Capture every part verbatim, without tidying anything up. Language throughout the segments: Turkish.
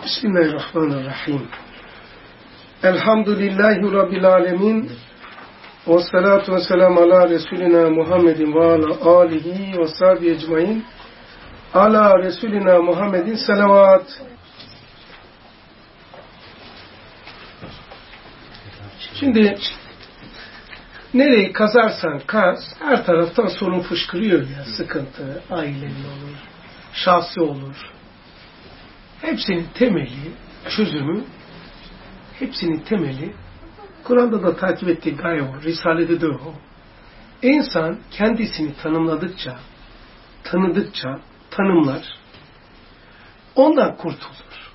Bismillahirrahmanirrahim. Elhamdülillahi Rabbil alemin. Ve salatu ve selamu ala Resulina Muhammedin ve ala alihi ve sahbihi ecmain. Ala Resulina Muhammedin salavat. Şimdi nereyi kazarsan kaz, her taraftan sorun fışkırıyor ya. Sıkıntı, ailevi olur, şahsi olur. Hepsinin temeli, çözümü, hepsinin temeli, Kur'an'da da takip ettiği gaye o, Risale'de de o. İnsan kendisini tanımladıkça, tanıdıkça, tanımlar, ondan kurtulur.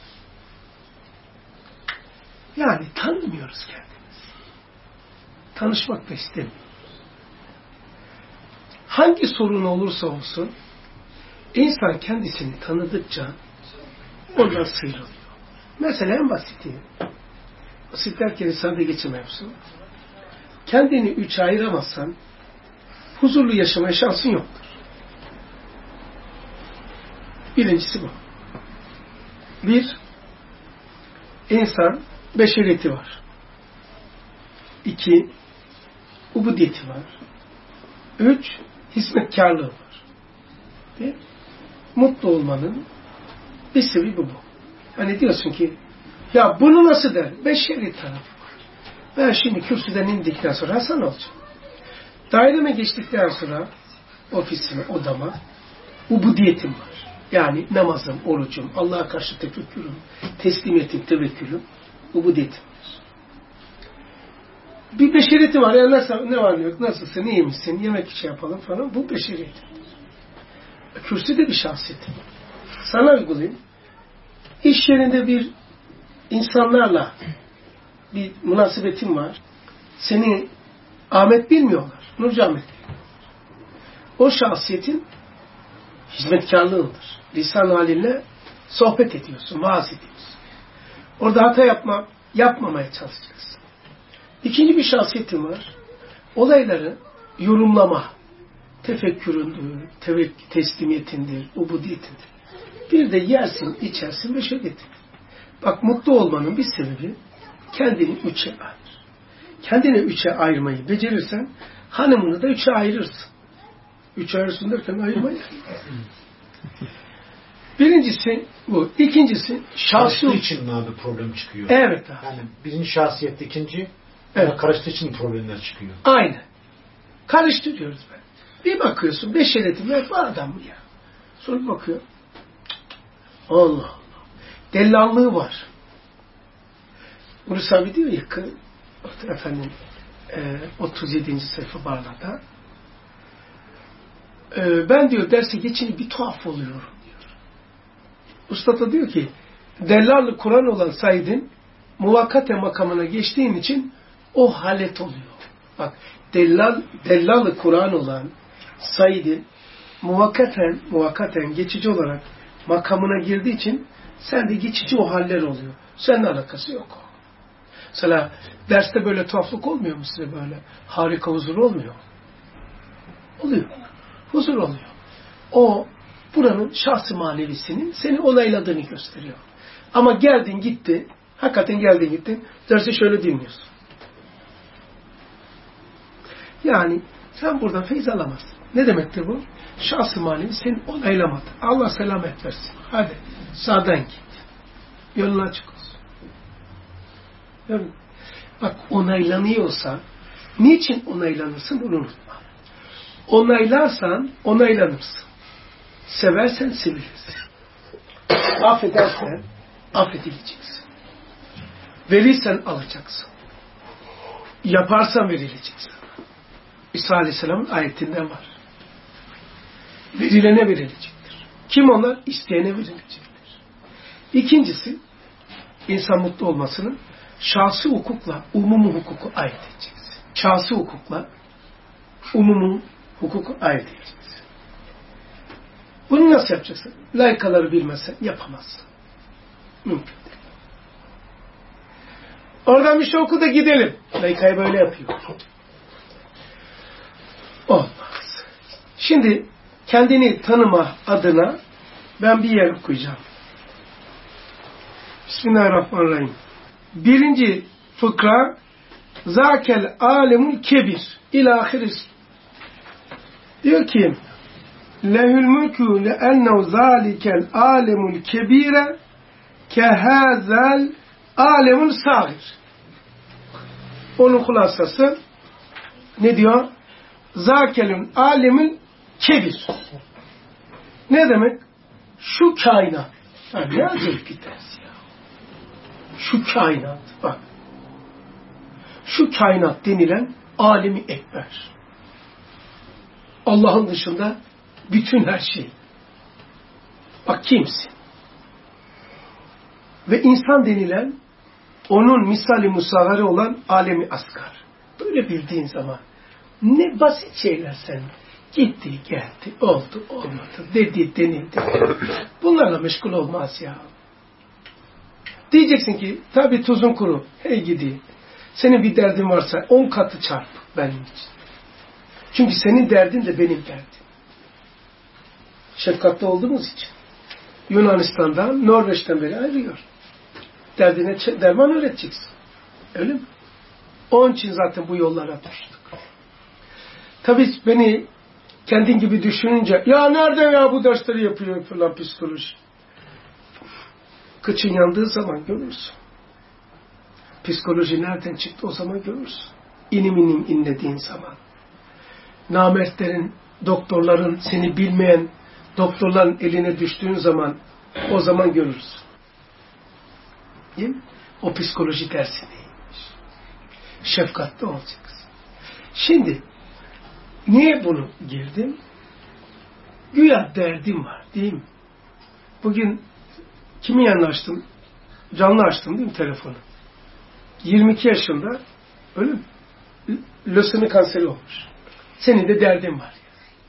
Yani tanımıyoruz kendimizi. Tanışmak da istemiyoruz. Hangi sorun olursa olsun, insan kendisini tanıdıkça ondan sıyrılıyor. Mesela en basiti, basit derken insanda geçim mevzu. Kendini üçe ayıramazsan, huzurlu yaşamaya şansın yoktur. Birincisi bu. Bir, insan beşeriyeti var. İki, ubudiyeti var. Üç, hizmetkarlığı var. Değil mi? Mutlu olmanın bir sebebi bu. Hani diyorsun ki, ya bunu nasıl der? Beşeri tarafı var. Ben şimdi kürsüden indikten sonra Hasan olacağım. Daireme geçtikten sonra ofisime, odama ubudiyetim var. Yani namazım, orucum, Allah'a karşı tefekkürüm, teslimiyetim, tevekkülüm, ubudiyetim var. Bir beşeriyetim var. Ya nasıl, ne var ne yok, nasılsın, iyi misin, yemek işi yapalım falan. Bu beşeriyetimdir. Kürsüde bir şahsiyetim. Sana uygulayayım. İş yerinde bir insanlarla bir münasebetin var. Seni Ahmet bilmiyorlar. Nurcu Ahmet bilmiyorlar. O şahsiyetin hizmetkarlığıdır. Lisan halinle sohbet ediyorsun, vaaz ediyorsun. Orada hata yapma, yapmamaya çalışacaksın. İkinci bir şahsiyetin var. Olayları yorumlama, tefekküründür, tevek, teslimiyetindir, ubudiyetindir. Bir de yersin, içersin ve şöyle. Bak, mutlu olmanın bir sebebi kendini üçe ayır. Kendini üçe ayırmayı becerirsen hanımını da üçe ayırırsın. Üçe ayırırsın derken ayırmayı. Birincisi bu. İkincisi şahsi için mi abi problem çıkıyor? Evet abi. Yani birinci şahsiyette ikinci evet. Karıştığı için problemler çıkıyor. Aynen. Karıştırıyoruz ben. Bir bakıyorsun beşeriyetim var, bu adam mı ya? Sonra bakıyor. Allah Allah. Dellallığı var. Urus abi diyor ya efendim e, otuz yedinci sayfa Barla'da e, ben diyor derse geçince bir tuhaf oluyorum diyor. Usta da diyor ki dellallı Kur'an olan Said'in muvakkate makamına geçtiğin için o halet oluyor. Bak, dellal, dellallı Kur'an olan Said'in muvakkaten, muvakkaten geçici olarak makamına girdiği için sende geçici o haller oluyor. Seninle alakası yok o. Mesela derste böyle tuhaflık olmuyor mu size böyle? Harika huzur olmuyor. Oluyor. Huzur oluyor. O buranın şahsi manevisinin seni onayladığını gösteriyor. Ama geldin gitti, hakikaten geldin gittin, dersi şöyle dinliyorsun. Yani sen buradan feyiz alamazsın. Ne demektir bu? Şahs-ı manevi seni onaylamadı. Allah selamet versin. Hadi sağdan git. Yolun açık olsun. Yani, bak, onaylanıyorsa niçin onaylanırsın bunu unutma. Onaylarsan onaylanırsın. Seversen sevilirsin. Affedersen affedileceksin. Verirsen alacaksın. Yaparsan verileceksin. İsa Aleyhisselam'ın ayetinden var. Verilene verilecektir. Kim onlar? İsteyene verilecektir. İkincisi, insan mutlu olmasının şahsi hukukla umumu hukuku ayırt edeceksin. Şahsi hukukla umumu hukuku ayırt edeceksin. Bunu nasıl yapacaksın? Layıkaları bilmezsen yapamazsın. Mümkün değil. Oradan bir şey oku da gidelim. Layıkayı böyle yapıyor. Olmaz. Şimdi kendini tanıma adına ben bir yer okuyacağım. Bismillahirrahmanirrahim. Birinci fıkra Zakel alemul kebir ilahiris. Diyor ki lehül mülkü le'ennehu zalikel alemul kebire kehazel alemul sagir. Onun kulasası ne diyor? Zakelün alemul kebir. Ne demek? Şu kainat. Ya ne acayip bir ders ya. Şu kainat. Bak. Şu kainat denilen alemi ekber. Allah'ın dışında bütün her şey. Bak kimsin? Ve insan denilen onun misali musagari olan alemi asgar. Böyle bildiğin zaman ne basit şeyler sen. Gitti, geldi, oldu, olmadı, dedi, denildi. Bunlarla meşgul olmaz ya. Diyeceksin ki, tabii tuzun kuru, hey gidi. Senin bir derdin varsa on katı çarp benim için. Çünkü senin derdin de benim derdim. Şefkatli olduğumuz için. Yunanistan'dan, Norveç'ten beri ayrıyor. Derdine derman öğreteceksin. Öyle mi? Onun için zaten bu yollara düştük. Tabii beni kendin gibi düşününce, ya nerede ya bu dersleri yapıyor falan psikoloji. Kıçın yandığı zaman görürsün. Psikoloji nereden çıktı o zaman görürsün. İnim inim inlediğin zaman. Namertlerin, doktorların, seni bilmeyen doktorların eline düştüğün zaman o zaman görürsün. Değil mi? O psikoloji dersi neymiş? Şefkatli olacaksın. Şimdi niye bunu girdim? Güya derdim var değil mi? Bugün kimin yanına açtım? Canlı açtım değil mi telefonu? yirmi iki yaşında öyle mi? Lösemi kanseri olmuş. Senin de derdin var.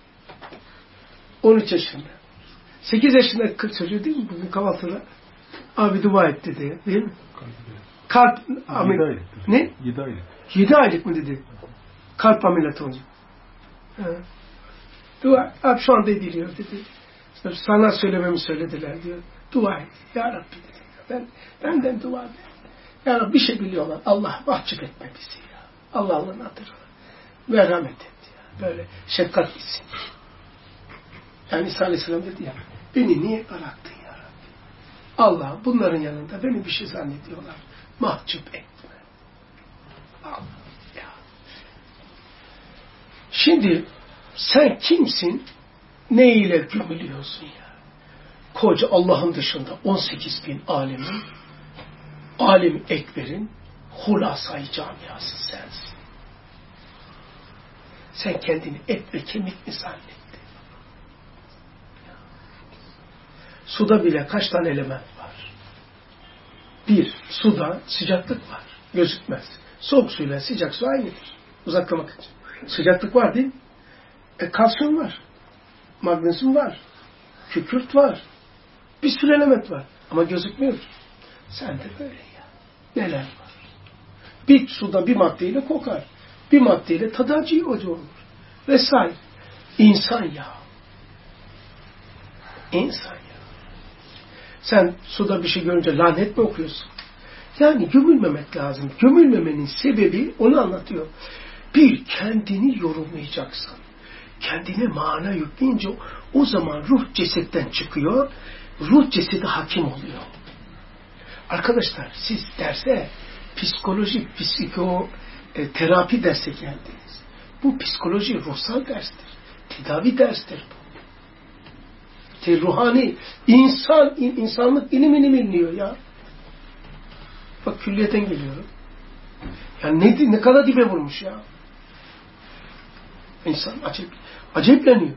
on üç yaşında. sekiz yaşında kız çocuğu değil mi? Bugün kahvaltıda abi dua et dedi. Değil mi? Kalp ameliyatı. Ne? yedi aylık. yedi aylık mı dedi? Kalp ameliyatı olacak. Evet. Dua, abi şu anda ediliyor dedi. Sana söylememi söylediler diyor. Dua et. Ya Rabbi dedi. Ben, benden dua et. Ya Rabbi bir şey biliyorlar. Allah mahcup etme bizi ya. Allah'ın adıdır. Merhamet et ya. Böyle şefkat gitsin. Yani İsa Aleyhisselam dedi ya. Beni niye bıraktın ya Rabbi? Allah bunların yanında beni bir şey zannediyorlar. Mahcup etme. Allah ya. Şimdi sen kimsin? Ne ile gömülüyorsun ya? Koca Allah'ın dışında on sekiz bin alemin, alem-i ekberin hulasayı camiası sensin. Sen kendini et ve kemik mi zannettin? Suda bile kaç tane element var? Bir, suda sıcaklık var. Gözükmez. Soğuk suyla sıcak su aynıdır. Uzaklamak için. Sıcaklık var değil mi? E, kalsiyum var. Magnezyum var. Kükürt var. Bir sürü element var. Ama gözükmüyor. Sen de böyle ya. Neler var? Bir suda bir maddeyle kokar. Bir maddeyle tadı acı olur. Vesaire. İnsan ya. İnsan ya. Sen suda bir şey görünce lanet mi okuyorsun? Yani gömülmemek lazım. Gömülmemenin sebebi onu anlatıyor. Bir, kendini yorumlayacaksın. Kendine mana yükleyince o zaman ruh cesetten çıkıyor. Ruh cesedi hakim oluyor. Arkadaşlar siz derse psikoloji, psiko, e, terapi derse geldiniz. Bu psikoloji ruhsal derstir. Tedavi derstir bu. Te, ruhani, insan, in, insanlık ilim ilim inliyor ya. Bak külliyeten geliyorum. Ya ne, ne kadar dibe vurmuş ya. İnsan acayip, acayipleniyor.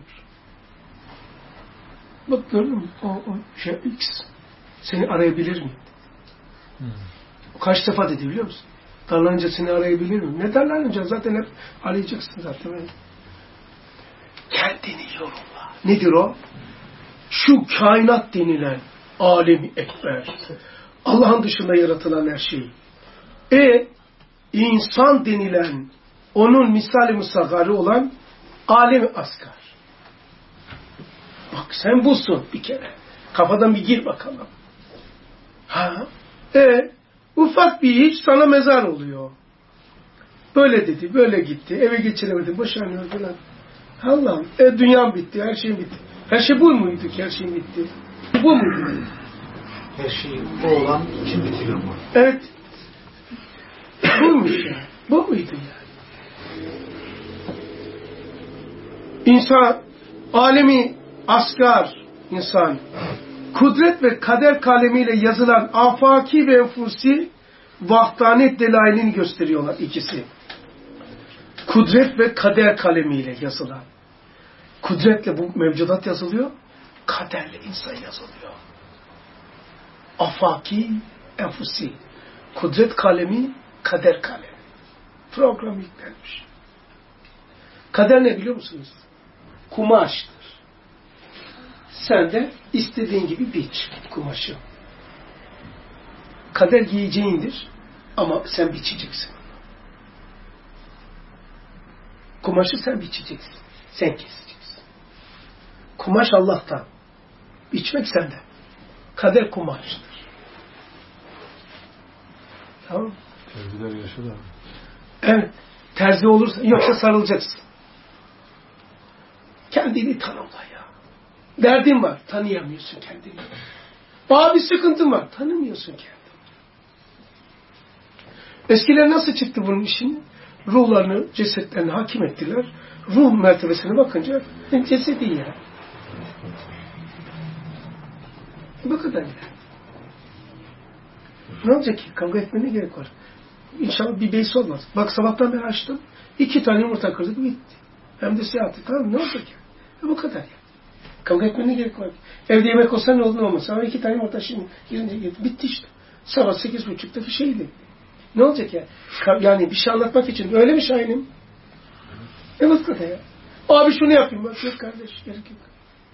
Bak gördün mü? O, o şey X seni arayabilir mi? Hmm. Kaç defa dedi biliyor musun? Darlanınca seni arayabilir mi? Ne darlanınca? Zaten hep arayacaksın zaten. Kendini yorumla. Nedir o? Şu kainat denilen alemi ekber. Allah'ın dışında yaratılan her şey. E insan denilen onun misali musagari olan alemi asgar. Bak sen busun bir kere. Kafadan bir gir bakalım. Ha? E, ufak bir iş sana mezar oluyor. Böyle dedi, böyle gitti, eve geçiremedi, boşanıyor falan. Allah'ım, e, dünyam bitti, her şeyim bitti. Her şey bu muydu ki her şeyim bitti? Bu muydu? Her şey bu olan için bitiyor mu? Evet. Buymuş yani. Bu muydu yani? İnsan, alemi asgar insan, kudret ve kader kalemiyle yazılan afaki ve enfusi vahdanet delailini gösteriyorlar ikisi. Kudret ve kader kalemiyle yazılan. Kudretle bu mevcudat yazılıyor, kaderle insan yazılıyor. Afaki, enfusi. Kudret kalemi, kader kalemi. Program yüklenmiş. Kader ne biliyor musunuz? Kumaştır. Sen de istediğin gibi biç kumaşı. Kader giyeceğindir ama sen biçeceksin. Kumaşı sen biçeceksin. Sen keseceksin. Kumaş Allah'tan. Biçmek sende. Kader kumaştır. Tamam mı? Terziler yaşadı abi. Evet. Terzi olursa yoksa sarılacaksın. Kendini tanımla ya. Derdin var. Tanıyamıyorsun kendini. Abi sıkıntın var. Tanımıyorsun kendini. Eskiler nasıl çıktı bunun işini? Ruhlarını, cesetlerini hakim ettiler. Ruh mertebesine bakınca cesedi ya. Bu kadar ya. Ne olacak ki? Kavga etmene gerek var. İnşallah bir beys olmaz. Bak sabahtan beri açtım. İki tane yumurta kırdık bitti. Hem de siyahtı. Tamam ne olacak ya? E bu kadar ya. Kavga etmene gerek var. Evde yemek olsa ne olur ne olmaz. Ama iki tane yumurta şimdi girince gitti. Bitti işte. Sabah sekiz buçukta bir şeydi. Ne olacak ya? Yani bir şey anlatmak için öyle mi şahinim? E bu kadar ya. Abi şunu yapayım. Bak yok kardeş. Gerek yok.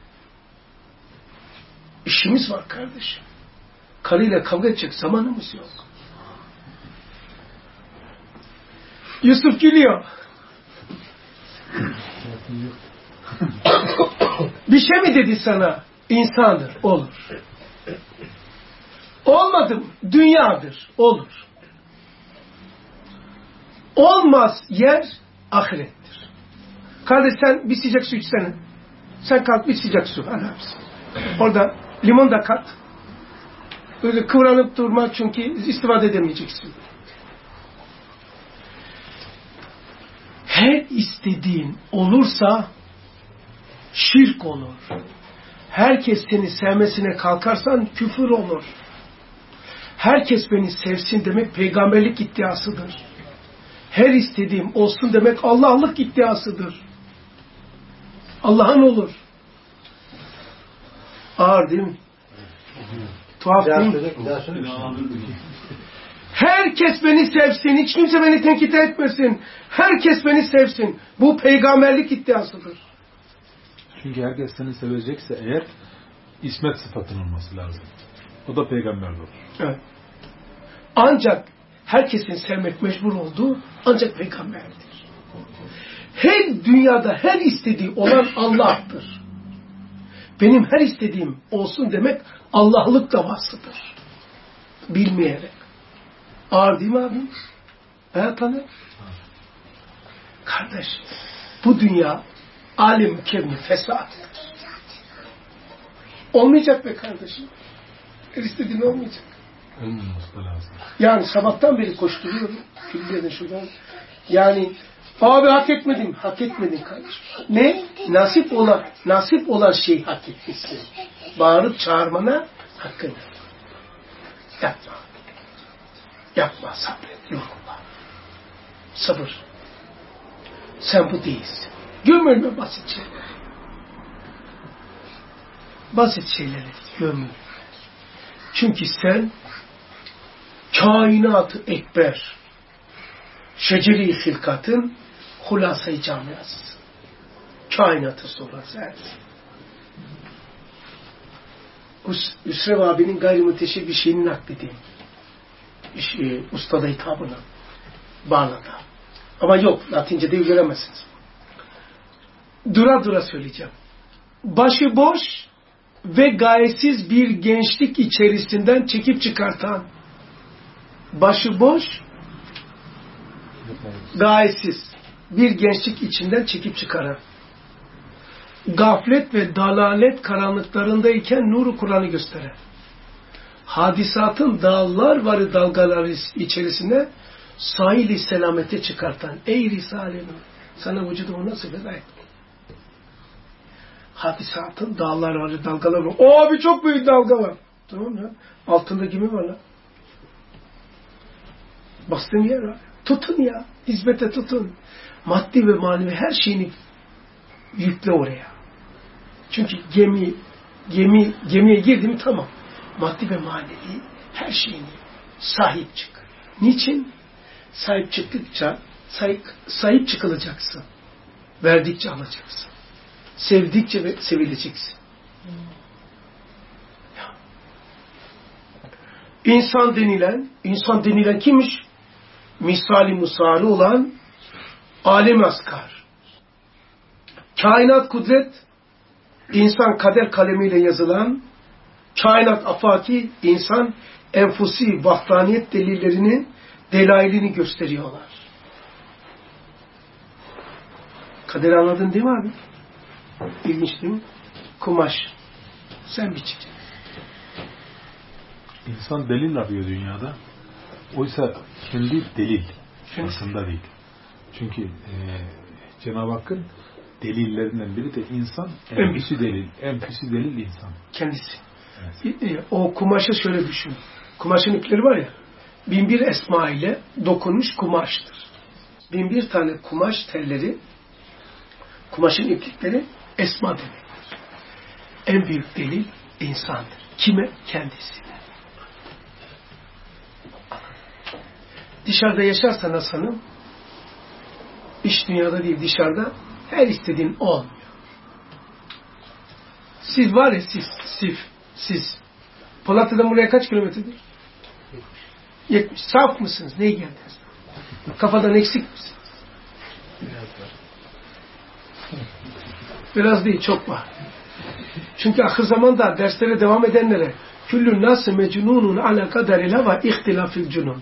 İşimiz var kardeş. Karıyla kavga edecek zamanımız yok. Yusuf gülüyor. Bir şey mi dedi sana? İnsandır. Olur. Olmadı mı? Dünyadır. Olur. Olmaz yer ahirettir. Kardeş sen bir sıcak su içsene. Sen kalk bir sıcak su. Orada limon da kat. Böyle kıvranıp durma çünkü istifade edemeyeceksin. Her istediğin olursa şirk olur. Herkes seni sevmesine kalkarsan küfür olur. Herkes beni sevsin demek peygamberlik iddiasıdır. Her istediğim olsun demek Allah'lık iddiasıdır. Allah'ın olur. Ağır değil mi? Tuhaf değil mi? Herkes beni sevsin. Hiç kimse beni tenkit etmesin. Herkes beni sevsin. Bu peygamberlik iddiasıdır. Çünkü herkes seni sevecekse eğer ismet sıfatın olması lazım. O da peygamberdir. Evet. Ancak herkesin sevmek mecbur olduğu ancak peygamberdir. Her dünyada her istediği olan Allah'tır. Benim her istediğim olsun demek Allah'lık davasıdır. Bilmeyerek. Ağır değil mi abi? Hayat hanım. Kardeş, bu dünya alem kevni fesattır. Olmayacak be kardeşim. Her istediğin olmayacak. Olmaması da lazım. Yani sabahtan beri koşturuyorum. Külliye'den şuradan. Yani abi hak etmedim. Hak etmedin kardeşim. Ne? Nasip olan, nasip olan şeyi hak etmişsin. Bağırıp çağırmana hakkın. Yapma. Yapma, sabret, yorulma. Sabır. Sen bu değilsin. Gömülme basit şeyleri. Basit şeyleri gömülme. Çünkü sen kainat-ı ekber, şeceri-i hilkatın hulasa-i camiasısın. Kainatı sonra sensin. Üsrev abinin gayrimüteşir bir şeyini nakledeyim. Şey, ustada hitabını bağladı. Ama yok, Latince'de göremezsiniz. Dura dura söyleyeceğim. Başıboş ve gayesiz bir gençlik içerisinden çekip çıkartan başıboş, gayesiz bir gençlik içinden çekip çıkaran, gaflet ve dalalet karanlıklarındayken nuru Kur'an'ı gösteren, hadisatın dağlar varı dalgaları içerisine sahili selamete çıkartan, ey Risale-i sana vücudumu nasıl feda ettim? Hadisatın dağlar varı dalgalar var. O abi çok büyük dalga var. Tamam ya. Altında gemi var lan. Bastığın yer var. Tutun ya. Hizmete tutun. Maddi ve manevi her şeyini yükle oraya. Çünkü gemi gemi gemiye girdim tamam. Maddi ve manevi her şeyini sahip çık. Niçin? Sahip çıktıkça sahip, sahip çıkılacaksın. Verdikçe alacaksın. Sevdikçe ve sevileceksin. Ya. İnsan denilen, insan denilen kimmiş? Misali musarı olan alim askar. Kainat kudret, insan kader kalemiyle yazılan, kainat afaki, insan enfusi vahdaniyet delillerini, delailini gösteriyorlar. Kaderi anladın değil mi abi? İlginç değil mi? Kumaş. Sen biçeceksin. İnsan delil arıyor dünyada. Oysa kendi delil. Aslında değil. Çünkü e, Cenab-ı Hakk'ın delillerinden biri de insan. En pisi delil. En pisi delil insan. Kendisi. Evet. O kumaşı şöyle düşün. Kumaşın ipleri var ya, bin bir esma ile dokunmuş kumaştır. Bin bir tane kumaş telleri, kumaşın iplikleri esma demektir. En büyük delil insandır. Kime? Kendisine. Dışarıda yaşarsan Hasan'ım, iş dünyada değil dışarıda, her istediğin olmuyor. Siz var ya siz, siz, siz. Polatlı'dan buraya kaç kilometredir? yetmiş. Saf mısınız? Neye geldiniz? Kafadan eksik misiniz? Biraz var. Biraz değil, çok var. Çünkü ahir zamanda derslere devam edenlere küllün nâsı mecnûnun alâ kaderil ve ihtilâfil cunûn.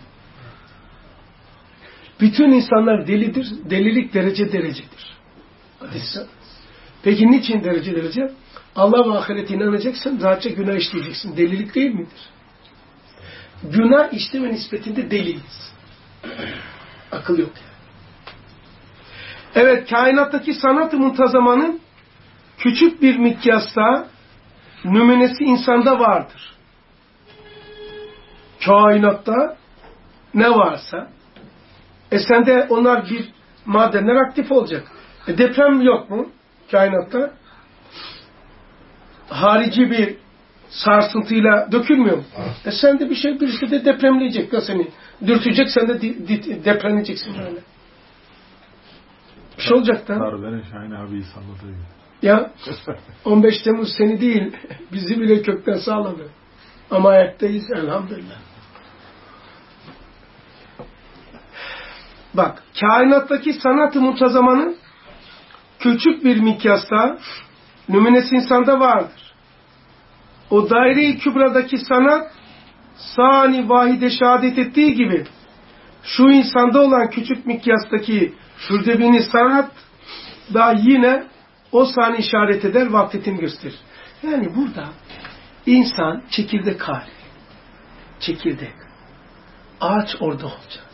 Bütün insanlar delidir. Delilik derece derecedir. Hadis. Peki niçin derece derece? Allah ve ahirete inanacaksın, rahatça günah işleyeceksin. Delilik değil midir? Günah işleme nispetinde deliyiz. Akıl yok yani. Evet, kainattaki sanat-ı muntazamanın küçük bir mikyasta nümunesi insanda vardır. Kainatta ne varsa e sende onlar bir madenler aktif olacak. E deprem yok mu kainatta? Harici bir sarsıntıyla dökülmüyor mu? E sende bir şey, birisi de depremleyecek da seni. Dürtecek, sen de di, di, depremleyeceksin böyle. Bir şey olacak da. Darbenin Şahin abiyi salladı. Ya on beş Temmuz seni değil, bizi bile kökten sağladı. Ama ayaktayiz elhamdülillah. Bak, kainattaki sanat-ı muntazamanın küçük bir mikyasta nümunesi insanda vardır. O daire-i kübradaki sanat sani vahide şehadet ettiği gibi şu insanda olan küçük mikyastaki hürdebini sanat da yine o sani işaret eder, vahdetini gösterir. Yani burada insan çekirdek hali. Çekirdek. Ağaç orada olacağız.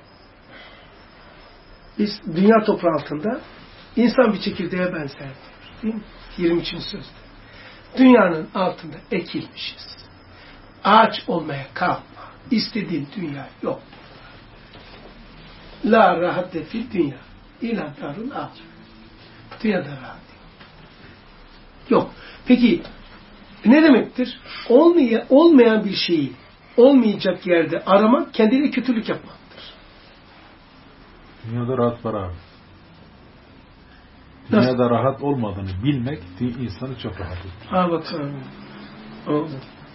Biz dünya toprağı altında insan bir çekirdeğe benzer. Değil mi? yirmi üçüncü sözde. Dünyanın altında ekilmişiz. Ağaç olmaya kalma. İstediğin dünya yok. La rahatte fil dünya. İlâ darul ağaç. Dünyada rahat yok. Peki ne demektir? Olmaya, olmayan bir şeyi olmayacak yerde aramak kendine kötülük yapmaktır. Dünyada rahat var abi. Dünyada Nasıl? rahat olmadığını bilmek insanı çok rahat ediyor. Ha bakalım. Oldu.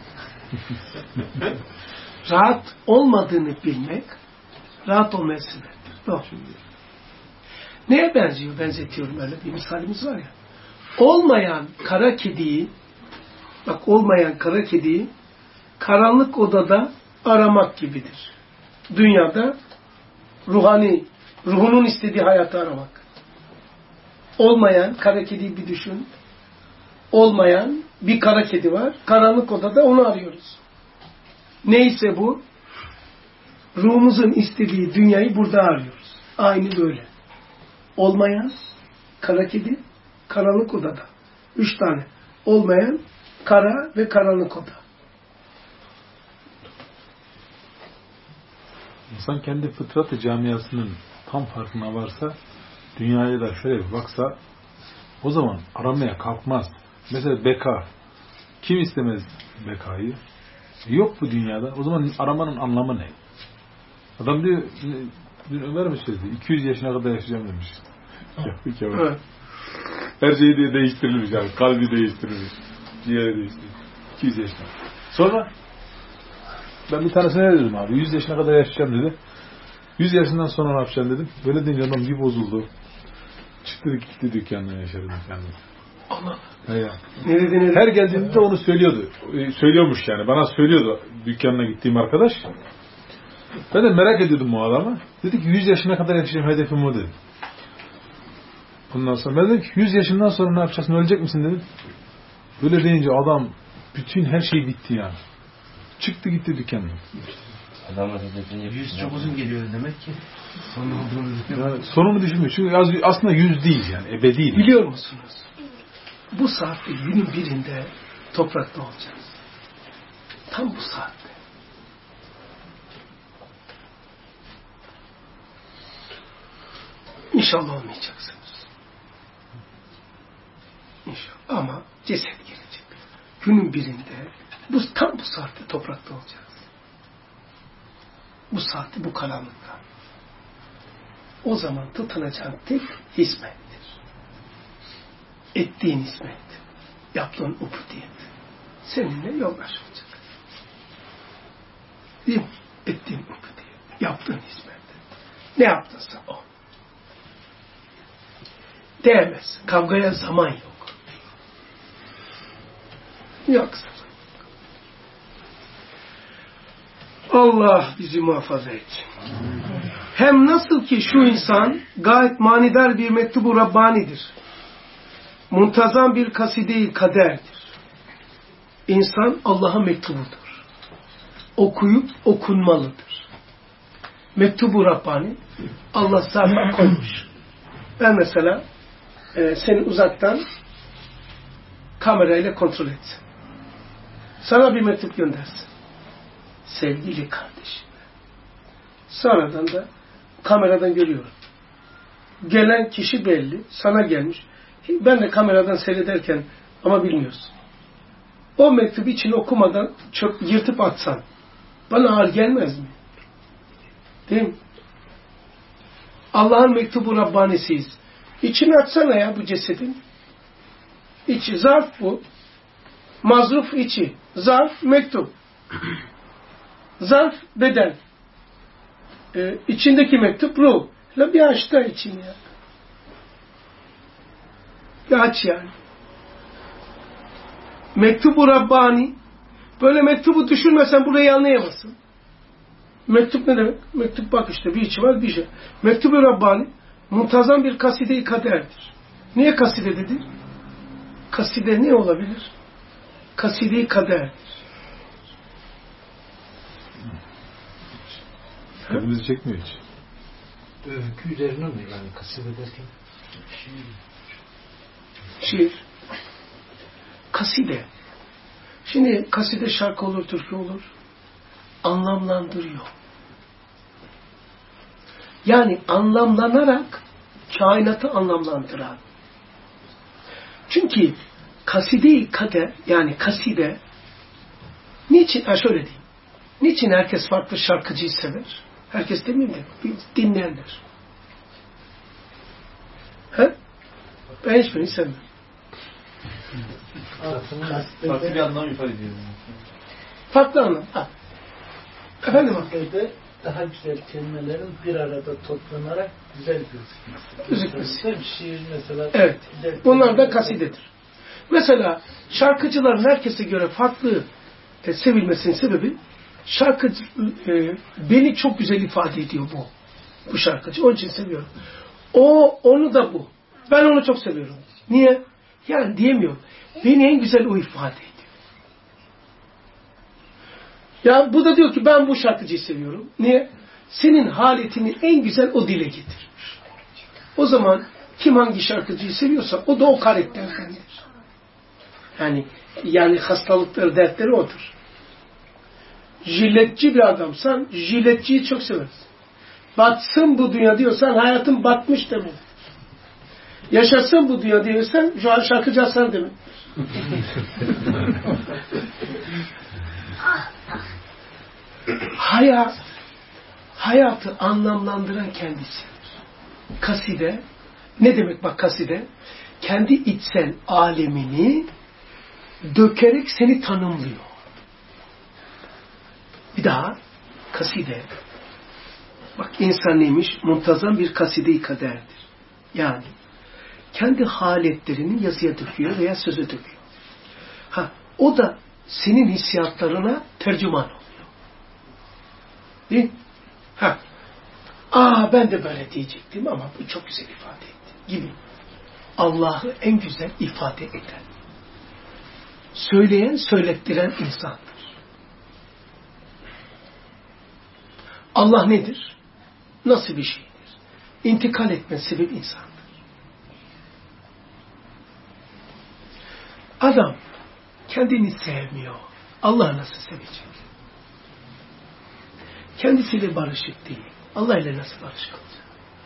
Rahat olmadığını bilmek rahat olmaya sebeptir. Doğru. Neye benziyor? Benzetiyorum, öyle bir misalimiz var ya. Olmayan kara kediyi, bak olmayan kara kediyi karanlık odada aramak gibidir. dünyada ruhani, ruhunun istediği hayatı aramak. Olmayan kara kediyi bir düşün. Olmayan bir kara kedi var. Karanlık odada onu arıyoruz. Neyse bu, ruhumuzun istediği dünyayı burada arıyoruz. Aynı böyle. Olmayan kara kedi, karanlık odada. Üç tane. Olmayan kara ve karanlık oda. İnsan kendi fıtratı camiasının tam farkına varsa, dünyaya da şöyle bir baksa, o zaman aramaya kalkmaz. Mesela beka. Kim istemez bekayı? Yok bu dünyada. O zaman aramanın anlamı ne? Adam diyor, dün Ömer mi söyledi? iki yüz yaşına kadar yaşayacağım demiş. Evet. Her şeyi diye değiştirilmiş yani. Kalbi değiştirilmiş. Ciğeri değiştirilmiş. iki yüz yaşına. Sonra ben bir tanesine ne dedim abi? yüz yaşına kadar yaşayacağım dedi. yüz yaşından sonra ne yapacağım dedim. Böyle deyince adam bir bozuldu. Çıktı gitti dükkanına yaşadı dükkanına. Allah. Ya. Ne dedi, ne dedi? Her geldiğinde de onu söylüyordu. Söylüyormuş yani. Bana söylüyordu dükkanına gittiğim arkadaş. Ben de merak ediyordum o adamı. Dedi ki yüz yaşına kadar yaşayacağım, hedefim o dedi. Ondan sonra ben dedim ki yüz yaşından sonra ne yapacaksın, ölecek misin dedim. Böyle deyince adam bütün her şey bitti yani. Çıktı gitti dükkanına. yüz çok uzun geliyor demek ki. Sonu olduğunu düşünmüyor. Yani sonunu düşünmüyor. Çünkü aslında yüz değil yani. Ebedi değil. Biliyor musunuz? Bu saatte günün birinde toprakta olacağız. Tam bu saatte. İnşallah olmayacaksınız. İnşallah. Ama ceset gelecek. Günün birinde bu, tam bu saatte toprakta olacağız. Bu saatte, bu karanlıkta. O zaman tutunacağın tek hizmettir. Ettiğin hizmet. Yaptığın ubudiyet. Seninle yoldaş olacak. Değil mi? Ettiğin ubudiyet. Yaptığın hizmet. Ne yaptınsa o. Değmez. Kavgaya zaman yok. Yok zaman. Allah bizi muhafaza etsin. Hem nasıl ki şu insan gayet manidar bir mektubu Rabbani'dir. Muntazam bir kaside-i kaderdir. İnsan Allah'ın mektubudur. Okuyup okunmalıdır. Mektubu Rabbani Allah zarfa koymuş. Ben mesela e, seni uzaktan kamerayla kontrol etsin. Sana bir mektup göndersin. Sevgili kardeşim. Sonradan da kameradan görüyorum. Gelen kişi belli. Sana gelmiş. Ben de kameradan seyrederken ama bilmiyorsun. O mektubu için okumadan çok yırtıp atsan bana ağır gelmez mi? Değil mi? Allah'ın mektubu Rabbanisiyiz. İçini açsana ya bu cesedin. İçi zarf bu. Mazruf içi. Zarf mektup. Zarf beden. Ee, içindeki mektup ruh. La bir aç da içini ya. Bir aç yani. Mektubu Rabbani. Böyle mektubu düşünmesen burayı anlayamazsın. Mektup ne demek? Mektup bak işte bir içi var bir şey. Mektubu Rabbani muntazam bir kaside-i kaderdir. Niye kaside dedi? Kaside ne olabilir? Kaside-i kaderdir. Elimizi çekmiyor hiç. Öykü üzerine mi yani kaside derken? Şiir. Kaside. Şimdi kaside şarkı olur, türkü olur. Anlamlandırıyor. Yani anlamlanarak kainatı anlamlandıran. Çünkü kaside-i kader, yani kaside niçin, ha şöyle diyeyim. Niçin herkes farklı şarkıcıyı sever? Herkes demeyeyim de dinleyenler. He? Ben hiçbirini sevmem. Farklı bir anlam ifade ediyor. Farklı anlam. Ha. Efendim abi. Daha güzel kelimelerin bir arada toplanarak güzel gözükmesi. Gözükmesi. Şiir mesela. Evet. Bunlar da kasidedir. Mesela şarkıcıların herkese göre farklı e, sevilmesinin sebebi Şarkı e, beni çok güzel ifade ediyor bu. Bu şarkıcı. Onun için seviyorum. O, onu da bu. Ben onu çok seviyorum. Niye? Yani diyemiyorum. Beni en güzel o ifade ediyor. Ya bu da diyor ki ben bu şarkıcıyı seviyorum. Niye? Senin haletini en güzel o dile getirmiş. O zaman kim hangi şarkıcıyı seviyorsa o da o karakterdendir. Yani yani hastalıkları, dertleri odur. Jiletçi bir adamsan jiletçiyi çok seversin. Batsın bu dünya diyorsan hayatın batmış demek. Yaşasın bu dünya diyorsan şu an şarkıcı Hasan demek. Hayat, hayatı anlamlandıran kendisi. Kaside, ne demek bak kaside? Kendi içsel alemini dökerek seni tanımlıyor. Bir daha, kaside. Bak insan neymiş? Muntazam bir kaside-i kaderdir. Yani, kendi haletlerini yazıya döküyor veya söze döküyor. Ha, o da senin hissiyatlarına tercüman oluyor. Değil mi? Ha. Aa ben de böyle diyecektim ama bu çok güzel ifade etti. Gibi. Allah'ı en güzel ifade eden, söyleyen, söylettiren insandır. Allah nedir? Nasıl bir şeydir? İntikal etme sebep insandır. Adam kendini sevmiyor. Allah nasıl sevecek? Kendisiyle barışık değil. Allah ile nasıl barışık olacak?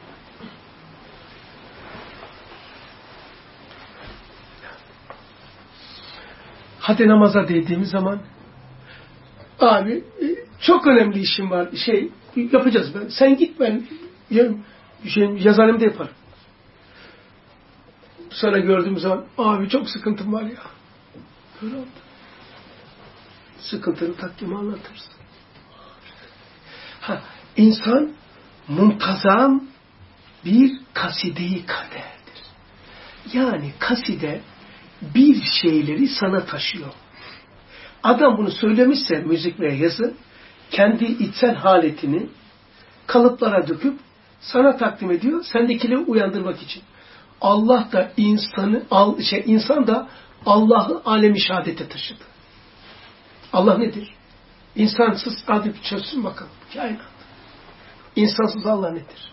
Hadi namaza dediğimiz zaman abi çok önemli işim var. Şey yapacağız ben. Sen git ben şey, yazarım da yaparım. Sonra gördüğüm zaman abi çok sıkıntım var ya. Böyle oldu. Sıkıntını takdime anlatırsın. Ha, insan muntazam bir kaside-i kaderdir. Yani kaside bir şeyleri sana taşıyor. Adam bunu söylemişse müzik veya yazı kendi içsel haletini kalıplara döküp sana takdim ediyor. Sendekileri uyandırmak için. Allah da insanı şey insan da Allah'ı alem-i şehadete taşıdı. Allah nedir? İnsansız hadi bir çözsün bakalım. Kainat. İnsansız Allah nedir?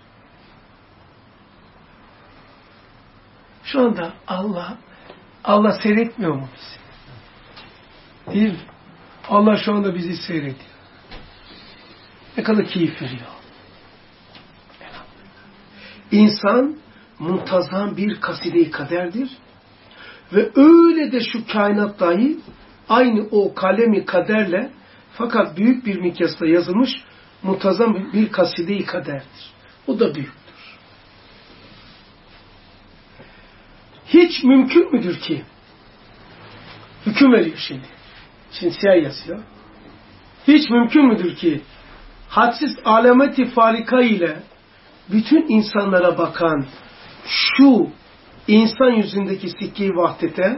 Şu anda Allah Allah seyretmiyor mu bizi? Değil mi? Allah şu anda bizi seyrediyor. Ne kadar keyif veriyor. İnsan muntazam bir kaside-i kaderdir. Ve öyle de şu kainat dahi aynı o kalemi kaderle fakat büyük bir mikyasla yazılmış muntazam bir kaside-i kaderdir. O da büyüktür. Hiç mümkün müdür ki hüküm veriyor şimdi. Şimdi siyah yazıyor. Hiç mümkün müdür ki hadsiz alameti farika ile bütün insanlara bakan şu insan yüzündeki sikki vahdete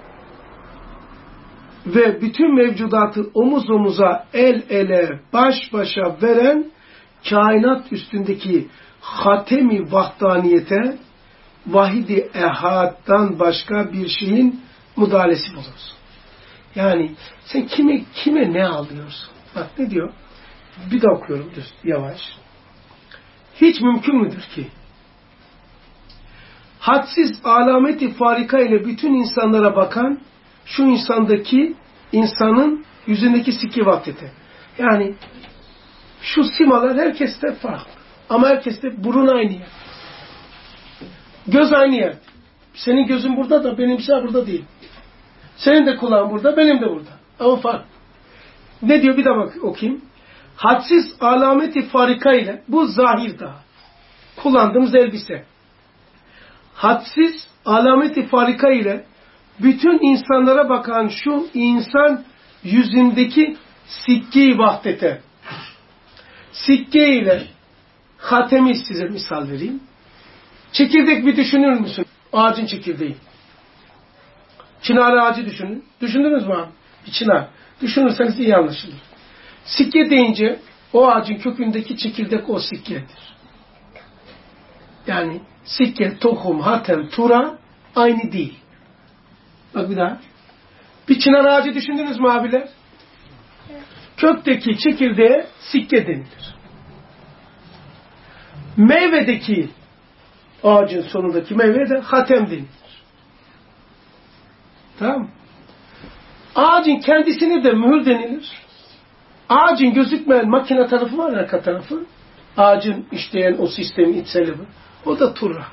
ve bütün mevcudatı omuz omuza, el ele, baş başa veren kainat üstündeki hatemi vahdaniyete vahidi ehaddan başka bir şeyin müdahalesi bulursun. Yani sen kime kime ne alıyorsun? Bak ne diyor? Bir de okuyorum düz, yavaş. Hiç mümkün müdür ki hadsiz alameti farika ile bütün insanlara bakan şu insandaki insanın yüzündeki sikki vahdete. Yani şu simalar herkeste farklı. Ama herkeste burun aynı yer. Göz aynı yer. Senin gözün burada da benimse burada değil. Senin de kulağın burada, benim de burada. Ama farklı. Ne diyor bir de bak okuyayım. Hadsiz alameti farika ile bu zahir daha. Kullandığımız elbise. Hadsiz alameti farika ile bütün insanlara bakan şu insan yüzündeki sikke-i vahdete. Sikke ile hatemi size misal vereyim. Çekirdek bir düşünür müsün? Ağacın çekirdeği. Çınar ağacı düşünün. Düşündünüz mü abi? Bir çınar. Düşünürseniz iyi anlaşılır. Sikke deyince o ağacın kökündeki çekirdek o sikkedir. Yani sikke, tohum, hatem, tura aynı değil. Bak bir daha. Bir çınar ağacı düşündünüz mü abiler? Kökteki çekirdeğe sikke denilir. Meyvedeki ağacın sonundaki meyveye de hatem denilir. Tamam mı? Ağacın kendisine de mühür denilir. Ağacın gözükmeyen makine tarafı var, arka tarafı. Ağacın işleyen o sistemin içseli bu. O da tura.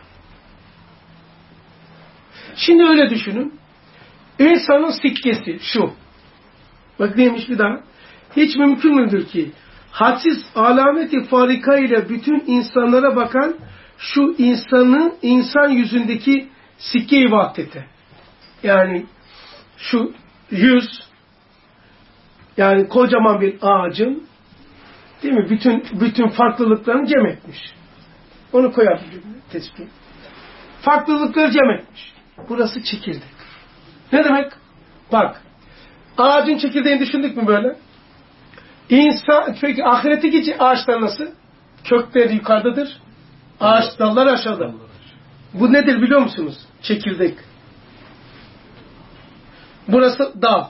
Şimdi öyle düşünün. İnsanın sikkesi şu. Bak neymiş bir daha. Hiç mümkün müdür ki hadsiz alameti farika ile bütün insanlara bakan şu insanın insan yüzündeki sikke-i vahdete. Yani şu yüz, yani kocaman bir ağacın, değil mi? Bütün bütün farklılıklarını cem etmiş. Onu koyabilirim tespih. Farklılıkları cem etmiş. Burası çekirdek. Ne demek? Bak. Ağacın çekirdeğini düşündük mü böyle? İnsan, peki ahiretteki ağaçlar nasıl? Kökleri yukarıdadır. Ağaç dallar aşağıda. Bu nedir biliyor musunuz? Çekirdek. Burası dağ.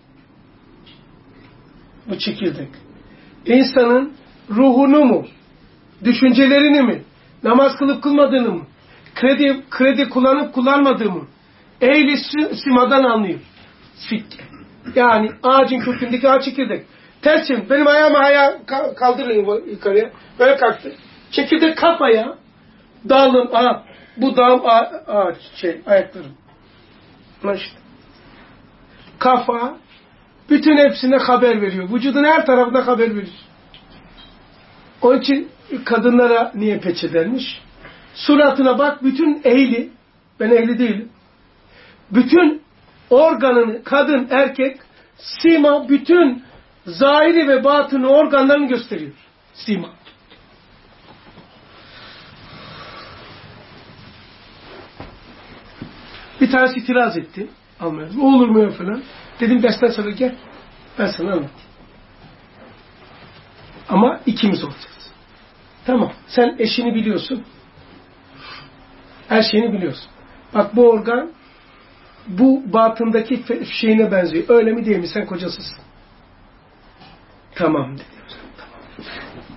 Bu çekirdek. İnsanın ruhunu mu? Düşüncelerini mi? Namaz kılıp kılmadığını mı? Kredi, kredi kullanıp kullanmadığını mı? Ehli simadan anlıyor. Sikke. Yani ağacın kökündeki ağaç çekirdek. Tersim. Benim ayağımı ayağa kaldırın yukarıya. Böyle kalktı. Çekirdek kalk ayağa. Dağılım. Aha, bu dağım ağaç şey ayaklarım. İşte. Kafa bütün hepsine haber veriyor. Vücudun her tarafına haber veriyor. Onun için kadınlara niye peçe denmiş? Suratına bak, bütün ehli, ben ehli değilim. Bütün organını, kadın, erkek, sima, bütün zahiri ve batını organlarını gösteriyor. Sima. Bir tanesi itiraz etti. Almayalım. O olur mu ya falan. Dedim dersten sonra gel. Ben sana anlatayım. Ama ikimiz olacağız. Tamam. Sen eşini biliyorsun. Her şeyini biliyorsun. Bak bu organ bu batındaki şeyine benziyor. Öyle mi değil mi? Sen kocasısın. Tamam dedi. Tamam.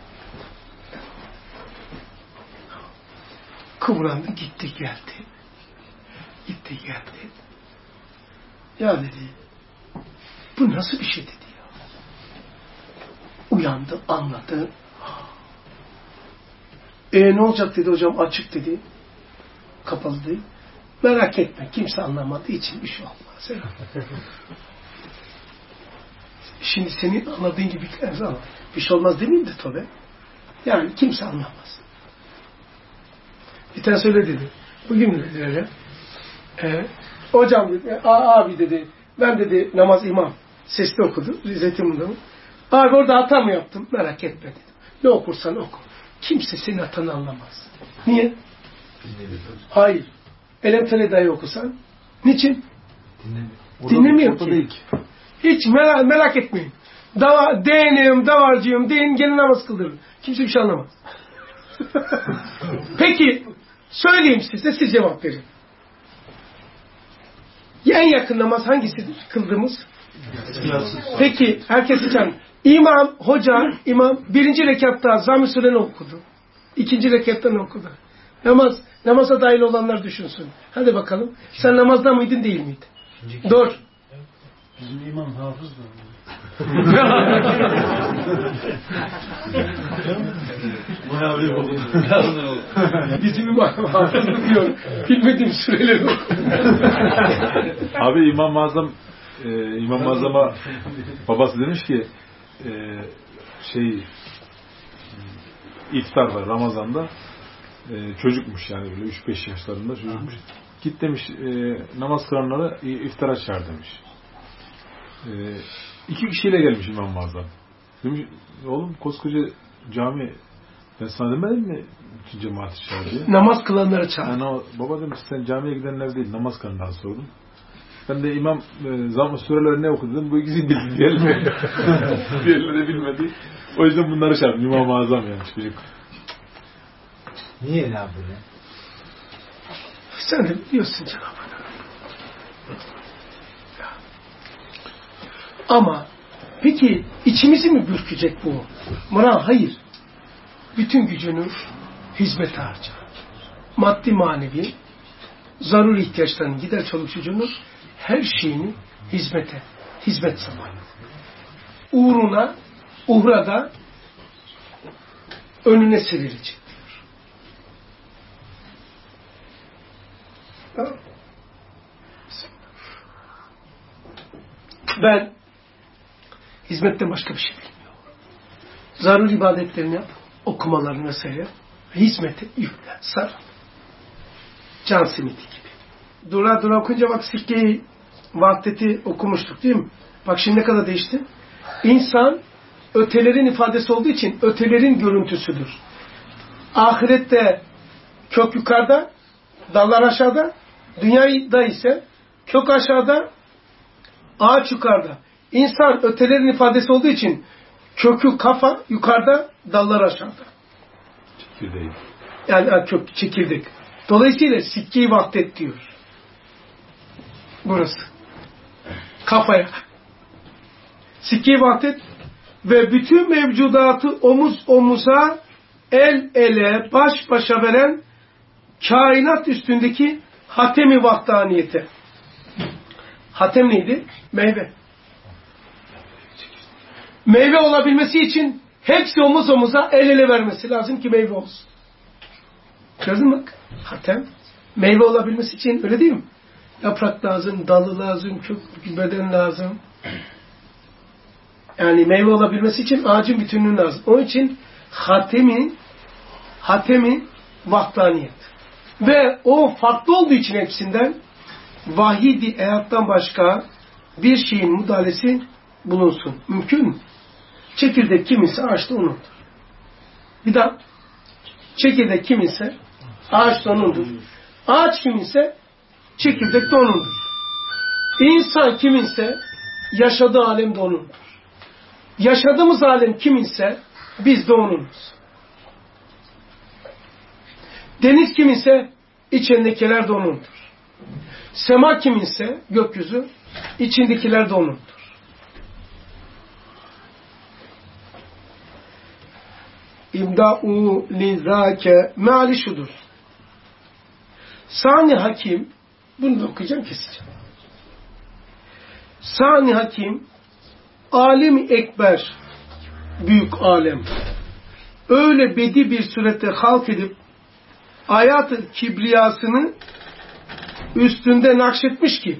Kıvrandı gitti geldi. Gitti geldi. Ya dedi. Bu nasıl bir şey dedi ya. Uyandı, anladı. E ne olacak dedi hocam, açık dedi. Kapalı değil. Merak etme, kimse anlamadığı için bir şey olmaz. Şimdi senin anladığın gibi bir şey olmaz demeyeyim de tabii. Yani kimse anlamaz. Bir tane söyle dedi. Bugün dedi öyle. Ee, hocam dedi, abi dedi, ben dedi namaz imam. Sesli okudu. Zeytinburnu'da mı? Abi orada hata mı yaptım? Merak etme dedim. Ne okursan oku. Kimse senin hatanı anlamaz. Niye? Hayır. Elem Teleda'yı okusan. Niçin? Dinlemiyor ki. Hiç merak, merak etmeyin. Dava, değneğim, davarcıyım, deyin gelin namaz kıldırın. Kimse bir şey anlamaz. Peki, söyleyeyim size, siz cevap verin. En yakın namaz hangisidir kıldığımız? Peki, herkes için. İmam, hoca, imam birinci rekatta Zamm-ı Sure'ni okudu. İkinci rekatta ne okudu? Namaz, namaza dahil olanlar düşünsün. Hadi bakalım. Sen namazda mıydın, değil miydin? Dur. Bizim imam hafız da. Bizim imam hafız mı diyor. Bilmediğim süreleri Abi İmam-ı Azam e, İmam-ı Azam'a babası demiş ki e, şey iftar var Ramazan'da, e, çocukmuş yani böyle üç beş yaşlarında çocukmuş. Git demiş e, namaz kılanlara iftara çağır demiş. E, iki kişiyle gelmiş İmam-ı Azam. Demiş oğlum koskoca cami, ben sana demedim mi bütün cemaati çağır diye. Namaz kılanları çağır. Yani o, baba demiş sen camiye gidenler değil namaz kılanlara sordum. Ben de imam e, zamm-ı sureleri ne okudu dedim. Bu ikisi bildi. Diğerleri, diğerleri bilmedi. O yüzden bunları şey yaptım. İmam-ı Azam yani çocuk. Niye ne yapıyor? Sen de biliyorsun Cenab-ı Hak. Ama peki içimizi mi bürkecek bu? Buna hayır. Bütün gücünü hizmete harca. Maddi manevi zaruri ihtiyaçlarını gider, çoluk çocuğunun her şeyini hizmete, hizmet zamanı. Uğruna, uhrada önüne serilecek diyor. Ben hizmetten başka bir şey bilmiyorum. Zaruri ibadetlerini yap, okumalarını vesaire, hizmete yüklen, sar. Can simidi gibi. Dura dura okuyunca bak Sikke'yi, vahdeti okumuştuk değil mi? Bak şimdi ne kadar değişti. İnsan ötelerin ifadesi olduğu için ötelerin görüntüsüdür. Ahirette kök yukarıda, dallar aşağıda, dünyada ise kök aşağıda, ağaç yukarıda. İnsan ötelerin ifadesi olduğu için kökü kafa yukarıda, dallar aşağıda. Çekirdeği. Yani kök, çekirdek. Dolayısıyla sikki-i vahdet diyor. Burası. Kafaya. Sikki-i vahdet ve bütün mevcudatı omuz omuza, el ele, baş başa veren kainat üstündeki hatem-i vahdaniyete. Hatem neydi? Meyve. Meyve olabilmesi için hepsi omuz omuza, el ele vermesi lazım ki meyve olsun. Gördün mü bak? Hatem. Meyve olabilmesi için öyle değil mi? Yaprak lazım, dalı lazım, kök beden lazım. Yani meyve olabilmesi için ağacın bütünlüğü lazım. Onun için hatemi, hatemi vahdaniyet. Ve o farklı olduğu için hepsinden vahidi ehaddan başka bir şeyin müdahalesi bulunsun. Mümkün mü? Çekirdek kiminse ağaçta onundur. Bir daha. Çekirdek kiminse ağaçta onundur. Ağaç kiminse çekirdek de onundur. İnsan kiminse yaşadığı alem de onundur. Yaşadığımız alem kiminse biz de onunuz. Deniz kiminse içindekiler de onundur. Sema kiminse gökyüzü içindekiler de onundur. İbda'u lizâke meali şudur. Sani Hakim, bunu da okuyacağım, keseceğim. Sani Hakim, alim-i ekber, büyük alem, öyle bedi bir surette halk edip hayat-ı kibriyasını üstünde nakşetmiş ki,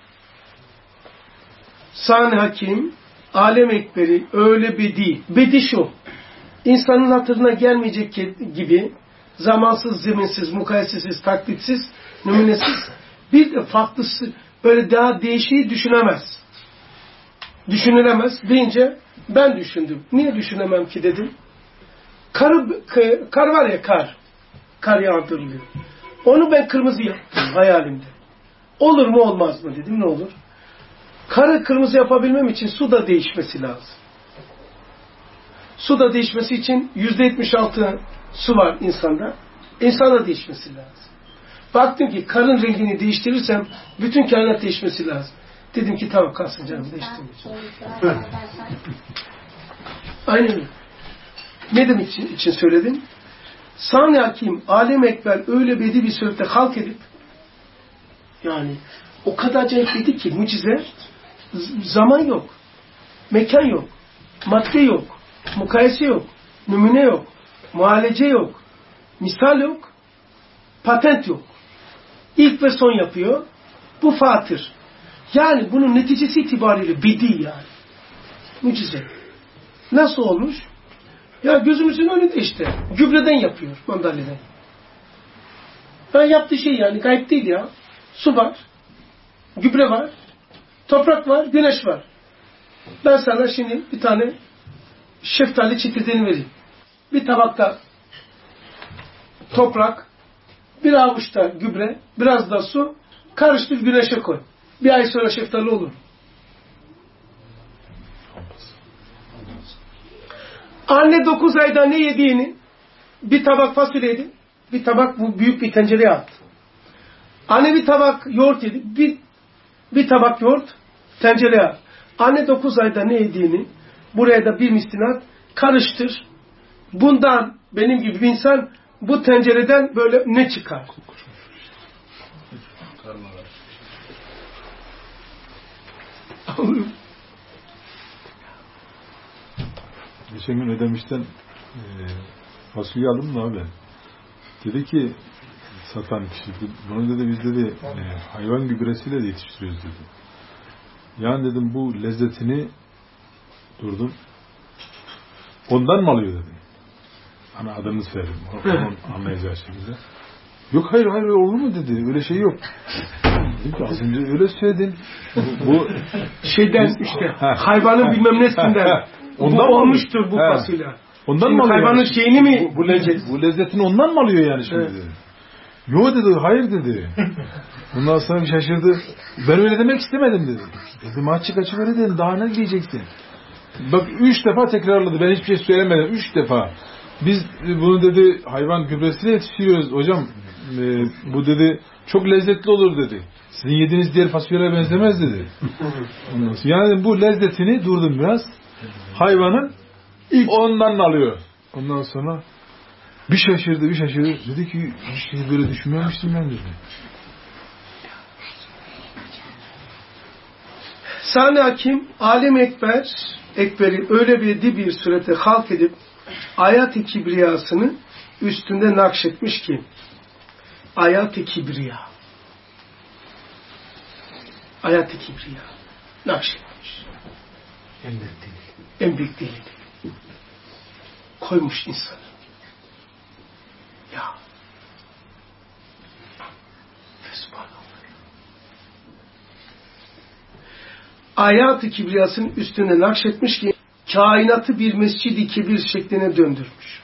Sani Hakim, alem ekberi öyle bedi, bedi şu, insanın hatırına gelmeyecek gibi zamansız, zeminsiz, mukayesesiz, taklitsiz, numunesiz, bir de farklısı, böyle daha değişiği düşünemez. Düşünülemez deyince ben düşündüm. Niye düşünemem ki dedim. Kar, kar var ya kar. Kar yağdırılıyor. Onu ben kırmızı yaptım hayalimde. Olur mu olmaz mı dedim, ne olur. Karı kırmızı yapabilmem için su da değişmesi lazım. Su da değişmesi için yüzde yetmiş altı su var insanda. İnsan da değişmesi lazım. Baktım ki karın rengini değiştirirsem bütün kainat değişmesi lazım. Dedim ki tamam kalsın canım, değiştirmeyeceğim. Aynen öyle. Ne demek için, için söyledim? Sani Hakim, alem ekber öyle bedi bir surette halk edip, yani o kadar acayip dedi ki mucize, zaman yok, mekan yok, madde yok, mukayese yok, numune yok, muhalece yok, misal yok, patent yok. İlk ve son yapıyor. Bu fatır. Yani bunun neticesi itibariyle bedi yani. Mucize. Nasıl olmuş? Ya gözümüzün önünde işte. Gübreden yapıyor. Mandalya'dan. Ha, yaptığı şey yani gayb değil ya. Su var. Gübre var. Toprak var. Güneş var. Ben sana şimdi bir tane şeftali çekirdeğini vereyim. Bir tabakta toprak, bir avuçta gübre, biraz da su, karıştır güneşe koy. Bir ay sonra şeftali olur. Anne dokuz ayda ne yediğini bir tabak fasulyeydi. Bir tabak bu büyük bir tencereye attı. Anne bir tabak yoğurt yedi. Bir, bir tabak yoğurt tencereye attı. Anne dokuz ayda ne yediğini buraya da bir mislinat karıştır. Bundan benim gibi bir insan bu tencereden böyle ne çıkar? Geçen gün Ödemiş'ten e, fasulye aldım da abi. Dedi ki satan kişi, bunu dedi biz dedi e, hayvan gübresiyle de yetiştiriyoruz dedi. Yani dedim bu lezzetini durdum. Ondan mı alıyor dedim. Hani adını söyledim. Onun anlayacağı şekilde. Yok hayır hayır olur mu dedi. Öyle şey yok. Dedim ki az önce öyle söyledin. Bu, bu şeyden işte hayvanın bilmem nesinden. Ondan bu olmuştur bu fasulye. Ondan şimdi mı alıyor? Hayvanın yani? şeyini mi? Bu, bu, lezzet, bu lezzetini ondan mı alıyor yani şimdi? Evet. Dedi. Yo dedi, hayır dedi. Bundan sonra bir şaşırdı. Ben öyle demek istemedim dedi. Dedim açık açık öyle dedim. Daha ne diyeceksin? Bak üç defa tekrarladı. Ben hiçbir şey söylemedim. Üç defa. Biz bunu dedi hayvan gübresiyle yetiştiriyoruz. Hocam e, bu dedi çok lezzetli olur dedi. Sizin yediğiniz diğer fasulyelere benzemez dedi. Ondan sonra, yani bu lezzetini durdum biraz. Hayvanın ilk ondan alıyor. Ondan sonra bir şaşırdı bir şaşırdı. Dedi ki hiç şey böyle düşünmemiştim ben dedi. Sani Hakim Alim Ekber Ekber'i öyle bir bir surete halk edip ayat-ı kibriyasını üstünde nakşetmiş ki ayat-ı kibriya ayat-ı kibriya nakşetmiş. En büyük delil. En büyük delil. Koymuş insanı. Ya. Ayat-ı kibriyasının üstüne nakşetmiş ki kainatı bir mescid-i kibir şekline döndürmüş.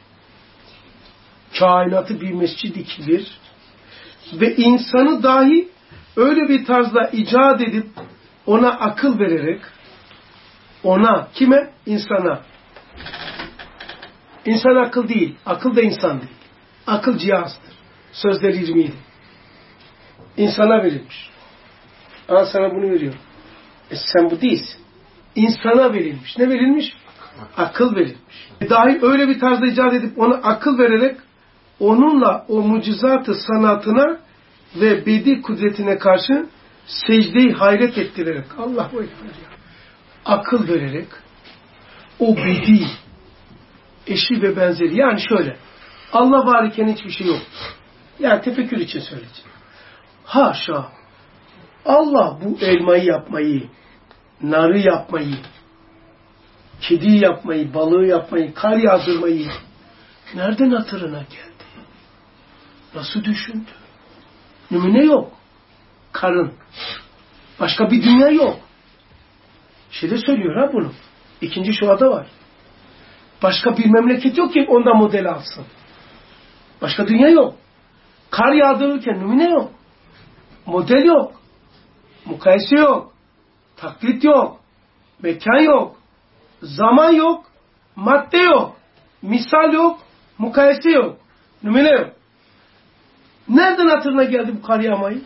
Kainatı bir mescid-i kibir ve insanı dahi öyle bir tarzda icat edip ona akıl vererek ona, kime? İnsana. İnsan akıl değil. Akıl da insan değil. Akıl cihazdır. Sözleri yirmi yedi. İnsana verilmiş. Aa sana bunu veriyorum. E sen bu değilsin. İnsana verilmiş. Ne verilmiş? Akıl verilmiş. Dahi öyle bir tarzda icat edip ona akıl vererek onunla o mucizatı sanatına ve bedi kudretine karşı secdeyi hayret ettirerek Allahu Ekber ya. Akıl vererek o bedi eşi ve benzeri. Yani şöyle Allah var iken hiçbir şey yok. Yani tefekkür için söyleyeceğim. Haşa Allah bu elmayı yapmayı, narı yapmayı, kedi yapmayı, balığı yapmayı, kar yağdırmayı nereden hatırına geldi? Nasıl düşündü? Numune yok. Karın. Başka bir dünya yok. Şeyde söylüyor ha bunu. İkinci şuada var. Başka bir memleket yok ki onda model alsın. Başka dünya yok. Kar yağdırırken numune yok. Model yok. Mukayese yok. Taklit yok. Mekan yok. Zaman yok. Madde yok. Misal yok. Mukayese yok. Numune yok. Nereden hatırına geldi bu kar yağmayı?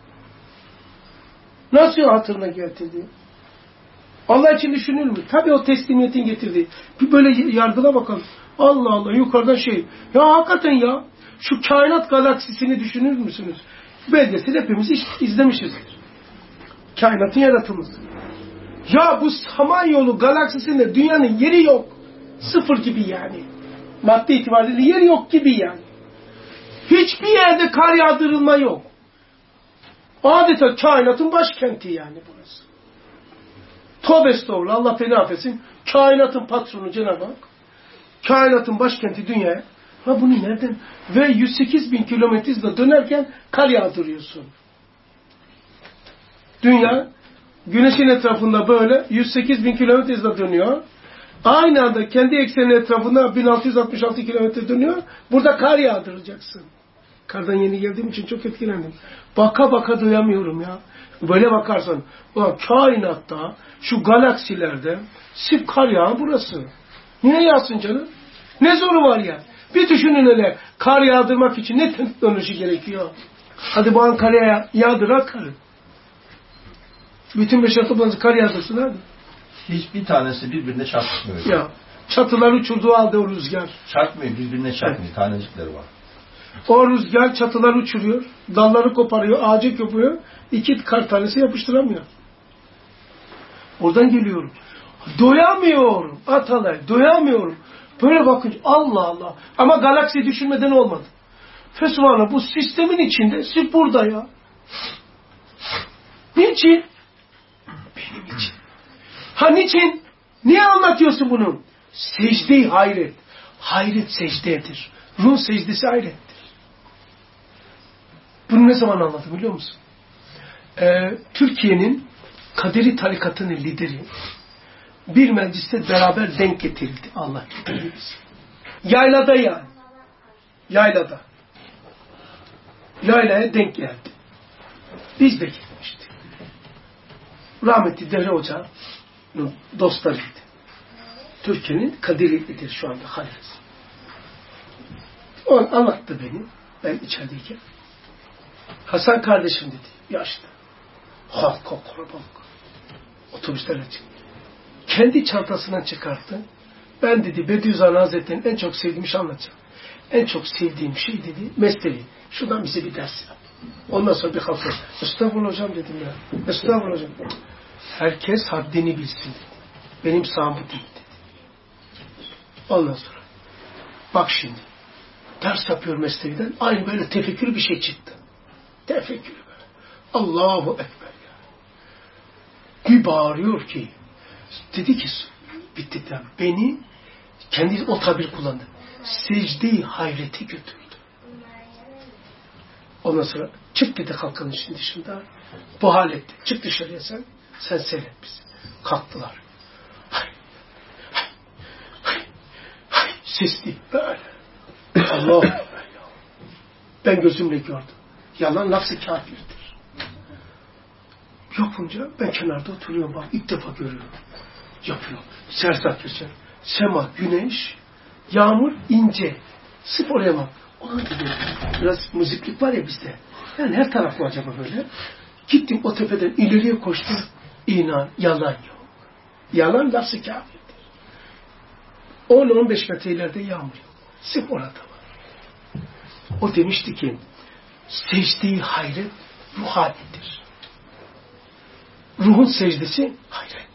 Nasıl hatırına getirdi? Allah için düşünür mü? Tabii o teslimiyetin getirdiği. Bir böyle yargıla bakalım. Allah Allah yukarıdan şey. Ya hakikaten ya. Şu kainat galaksisini düşünür müsünüz? Belgesini hepimiz izlemişizdir. Kainatın yaratılması. Ya bu Samanyolu galaksisinde dünyanın yeri yok. Sıfır gibi yani. Madde itibariyle yeri yok gibi yani. Hiçbir yerde kar yağdırılma yok. Adeta kainatın başkenti yani burası. Tövbe estağfurullah, Allah beni affetsin. Kainatın patronu Cenab-ı Hak. Kainatın başkenti dünyaya. Ha bunu nereden? Ve yüz sekiz bin kilometre hızla dönerken kar yağdırıyorsun. Dünya güneşin etrafında böyle yüz sekiz bin kilometre hızla dönüyor. Aynı anda kendi eksenin etrafında bin altı yüz altmış altı kilometre dönüyor. Burada kar yağdıracaksın. Kardan yeni geldiğim için çok etkilendim. Baka baka doyamıyorum ya. Böyle bakarsan, ulan kainatta, şu galaksilerde sip kar yağı burası. Niye yağsın canım? Ne zoru var ya? Bir düşünün öyle, kar yağdırmak için ne teknoloji gerekiyor? Hadi bu Ankara'ya yağdırak karı. Bütün beş atı kar yağdırsın hadi. Hiçbir tanesi birbirine çarpmıyor. Ya, çatılar uçurduğu halde o rüzgar. Çarpmıyor, birbirine çarpmıyor. Evet. Tanecikleri var. O rüzgar çatılar uçuruyor, dalları koparıyor, ağacı kopuyor, iki kar tanesi yapıştıramıyor. Oradan geliyorum. Doyamıyorum Atalay, doyamıyorum. Böyle bakınca Allah Allah. Ama galaksi düşünmeden olmadı. Fesubhanallah, bu sistemin içinde sırf burada ya. Niçin? Benim için. Ha niçin? Niye anlatıyorsun bunu? Secde-i hayret. Hayret secdedir. Ruh secdesi hayrettir. Bunu ne zaman anlattım biliyor musun? Ee, Türkiye'nin Kaderi tarikatının lideri bir mecliste beraber denk getirildi. Allah getirdi bizi. Yaylada yani. Yaylada. Yaylaya denk geldi. Biz de gitmiştik. Rahmetli Devre Hoca'nın dostlarıydı. Türkiye'nin Kaderi lideri şu anda halifesi. O anlattı beni. Ben içerideyken. Hasan kardeşim dedi. Yaşlı. Halk kalabalık. Otobüslerle çıktı. Kendi çantasından çıkarttı. Ben dedi Bediüzzaman Hazretleri'nin en çok sevdiğim şey anlatacağım. En çok sevdiğim şey dedi mesleği. Şuradan bize bir ders yap. Ondan sonra bir kalktı. Estağfurullah hocam dedim ya. Estağfurullah hocam. Herkes haddini bilsin dedi. Benim sağım bu değil dedi. Ondan sonra. Bak şimdi. Ders yapıyor mesleğiden. Aynı böyle tefekkür bir şey çıktı. Tefekkür böyle. Allahu Ekber ya. Bir bağırıyor ki dedi ki bittikten beni kendi o tabir kullandı. Secde-i hayreti götürdü. Ondan sonra çık dedi kalkanın için dışında. Bu halette. Çık dışarıya sen. Sen seyret bizi. Kalktılar. Hay, hay, hay, hay. Sesli böyle. Allah ya. Ben gözümle gördüm. Yalan lafzı kafirdir. Yapınca ben kenarda oturuyorum bak ilk defa görüyorum. Yapıyor. Sersat geçer. Sema, güneş, yağmur, ince. Sırf oraya bak. Ona gibi biraz müziklik var ya bizde. Yani her taraf mı acaba böyle? Gittim o tepeden ileriye koştum. İnan, yalan yok. Yalan lafzı kafirdir. on on beş metre ileride yağmur yok. Sırf orada var. O demişti ki secde-i hayret ruh halidir. Ruhun secdesi hayrettir.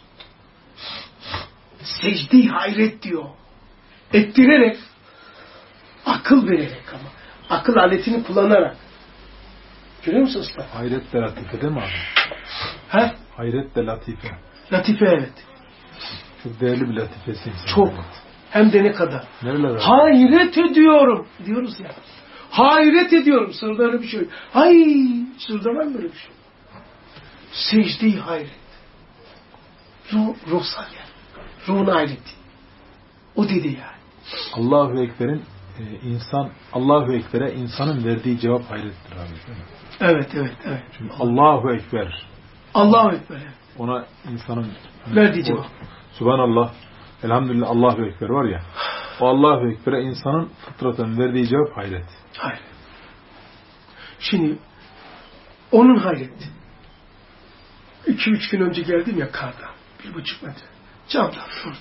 Secde-i hayret diyor. Ettirerek, akıl vererek ama. Akıl aletini kullanarak. Görüyor musun usta? Hayret de latife değil mi abi? He? Hayret de latife. Latife evet. Çok değerli bir latifesi. Çok. Hem de ne kadar. Nereler abi? Hayret ediyorum. Diyoruz ya. Hayret ediyorum. Sırada öyle bir şey. Ay, sırada var mı böyle bir şey? Secde-i hayret. Ruh, ruhsal yani. Ruhun hayreti. O dedi yani. Allahu Ekber'in e, insan Allahu Ekber'e insanın verdiği cevap hayrettir abi. Değil mi? Evet, evet, evet. Çünkü Allahu Ekber. Allahu Ekber. Ona insanın verdiği cevap. Subhanallah, elhamdülillah, Allahu Ekber var ya. O Allahu Ekber'e insanın fıtraten verdiği cevap hayret. Hayret. Şimdi onun hayreti. İki üç gün önce geldim ya karda. Bir buçuk metre. Camdan durdu.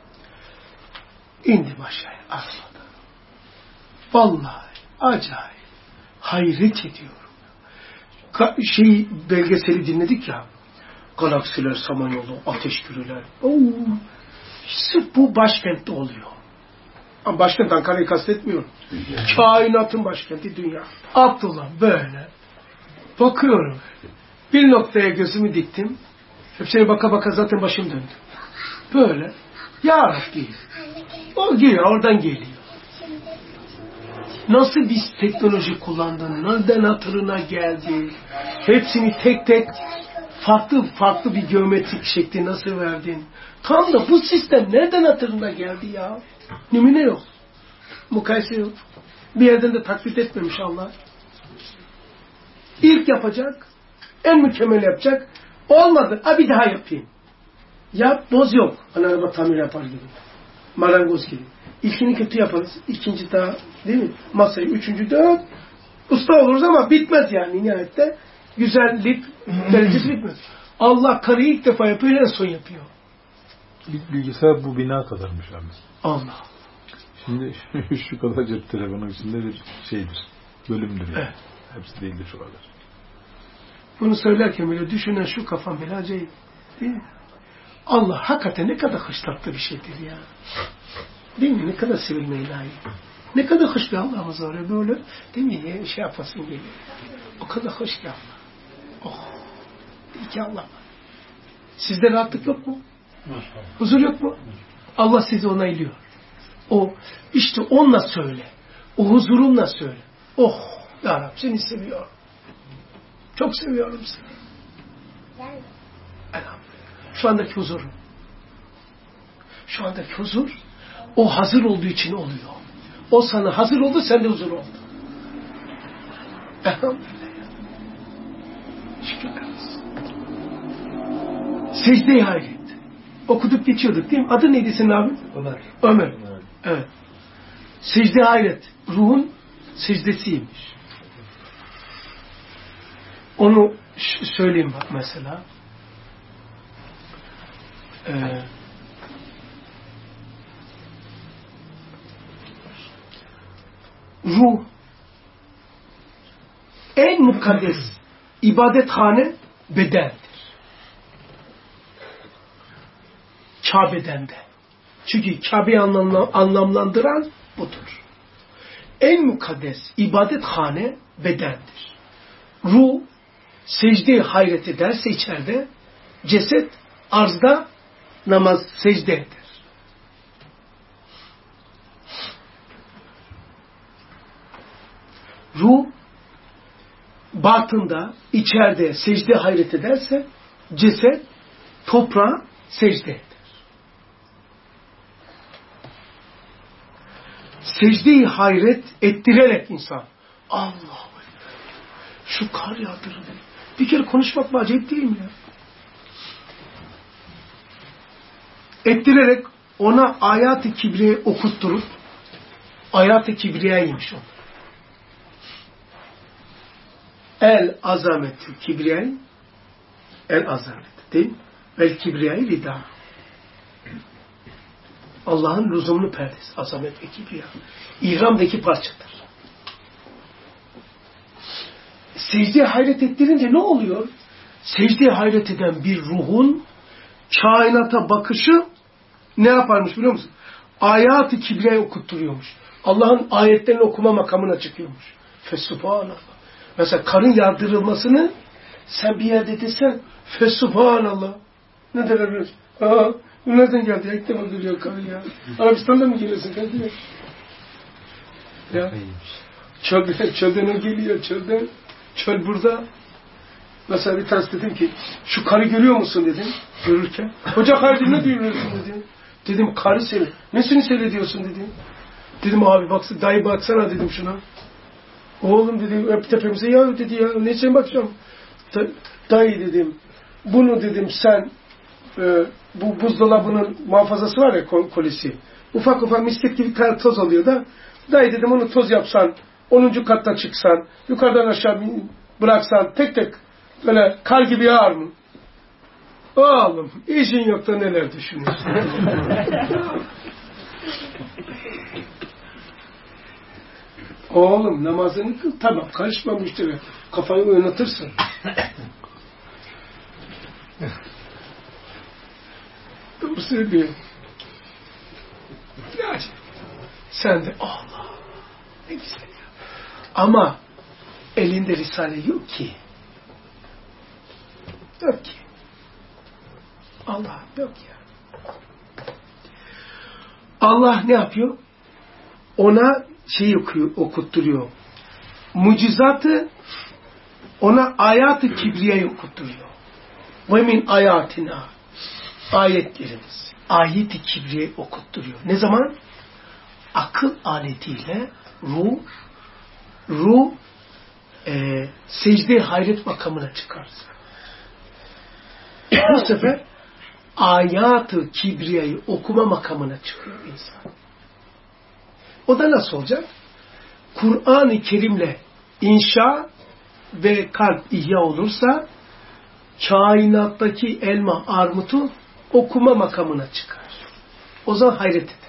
İndim aşağıya ağladı. Vallahi acayip. Hayret ediyorum. Ka- şey belgeseli dinledik ya. Galaksiler, Samanyolu, ateş küreler. Oo. Sırf bu başkentte oluyor. Ama başkent Ankara'yı kastetmiyorum. Kainatın başkenti dünya. Abdullah böyle. Bakıyorum. Bir noktaya gözümü diktim. Hepsine baka baka zaten başım döndü. Böyle. Ya Rabbi. O geliyor, oradan geliyor. Nasıl biz teknoloji kullandın? Nereden hatırına geldi? Hepsini tek tek farklı farklı bir geometrik şekli nasıl verdin? Tam da bu sistem nereden hatırına geldi ya? Numune yok. Mukayese yok. Bir yerden de taklit etmemiş Allah. İlk yapacak, en mükemmel yapacak. Olmadı, ha bir daha yapayım. Yap, boz yok. Hani araba tamir yapar gibi. Marangoz gibi. İlkini kötü yaparız, ikinci daha, değil mi? Masayı, üçüncü, dört. Usta oluruz ama bitmez yani nihayette. Güzellik derecesi bitmez. Allah karıyı ilk defa yapıyor, en son yapıyor. Bilgisayar bu bina kadarmış abi. Allah. Şimdi şu kadar cep telefonun içinde bir şeydir. Bölümdür yani. Evet. Hepsi değildir şu kadar. Bunu söylerken böyle düşünen şu kafam bile acayip. Değil mi? Allah hakikaten ne kadar hışlatlı bir şeydir ya. Değil mi? Ne kadar sevilmeyi layık. Ne kadar hoş bir Allah'ımız var ya böyle. Değil mi? Şey yapasın geliyor. O kadar hoş ki Allah. Oh. İyi ki Allah var. Sizde rahatlık yok mu? Huzur yok mu? Allah sizi onaylıyor. O işte onunla söyle. O huzurunla söyle. Oh ya Rabbi seni seviyorum. Çok seviyorum seni. Elhamdülillah. Şu andaki huzurum. Şu andaki huzur o hazır olduğu için oluyor. O sana hazır oldu, sen de huzur oldun. Elhamdülillah. Şükürler olsun. Secde-i hayret. Okuduk geçiyorduk değil mi? Adı neydi senin abi? Ömer. Ömer. Ömer. Evet. Secde-i hayret. Ruhun secdesiymiş. Onu söyleyeyim bak mesela. Ee, ruh en mukaddes ibadethane bedendir. Kabe'den de. Çünkü Kabe'yi anlamlandıran budur. En mukaddes ibadethane bedendir. Ruh secde-i hayret ederse içeride, ceset arzda, namaz secde eder. Ruh batında, içeride secde hayret ederse, ceset toprağa secde eder. Secde-i hayret ettirerek insan, Allah şu kar yağdırır. Bir kere konuşmak mı acayip değil mi ya? Ettirerek ona ayat-ı kibriye okutturup, ayat-ı kibriyaymış o. El azametü kibriyay, el azamet değil mi? Vel kibriyay rida. Allah'ın lüzumlu perdesi, azamet ve kibriya. İhramdaki parçadır. Secdeye hayret ettirince ne oluyor? Secdeye hayret eden bir ruhun kainata bakışı ne yaparmış biliyor musun? Ayat-ı kibriyayı okutturuyormuş. Allah'ın ayetlerini okuma makamına çıkıyormuş. Fesubhanallah. Mesela karın yardırılmasını sen bir yerde desen Fesubhanallah. Ne derler biliyor musun? Aa, nereden geldi ya? İlk defa geliyor karın ya. Arabistan'da mı geliyorsun kardeşim? Ya. Çölden, çölden o geliyor, çölden. Çöl burada. Mesela bir tanesi dedim ki, şu karı görüyor musun dedim, görürken. Hoca kardeşim ne görüyorsun dedim. Dedim karı seni. Nesini seyrediyorsun dedim. Dedim abi baksana, dayı baksana dedim şuna. Oğlum dedim, öp tepemize ya dedi ya, nesine bakacağım. Da, dayı dedim, bunu dedim sen, e, bu buzdolabının muhafazası var ya kolisi. Ufak ufak misket gibi toz alıyor da, dayı dedim onu toz yapsan, onuncu katta çıksan, yukarıdan aşağı bıraksan, tek tek böyle kar gibi yağar mı? Oğlum, işin yok da neler düşünüyorsun? Oğlum, namazını kıl, tamam, karışma müşteri. Kafayı oynatırsın. Doğru söylüyor. Ya, sen de, Allah, ne güzel ya. Ama elinde Risale yok ki. Yok ki. Allah yok ya. Allah ne yapıyor? Ona şey okuyor, okutturuyor. Mucizatı ona ayat-ı kibriyayı okutturuyor. Ve min ayatina ayetlerimiz. Ayet-i kibriyayı okutturuyor. Ne zaman? Akıl aletiyle ruh, ruh e, secde hayret makamına çıkarsa. Bu sefer ayat-ı kibriyayı okuma makamına çıkıyor insan. O da nasıl olacak? Kur'an-ı Kerim'le inşa ve kalp ihya olursa kainattaki elma, armutu okuma makamına çıkar. O zaman hayret eder.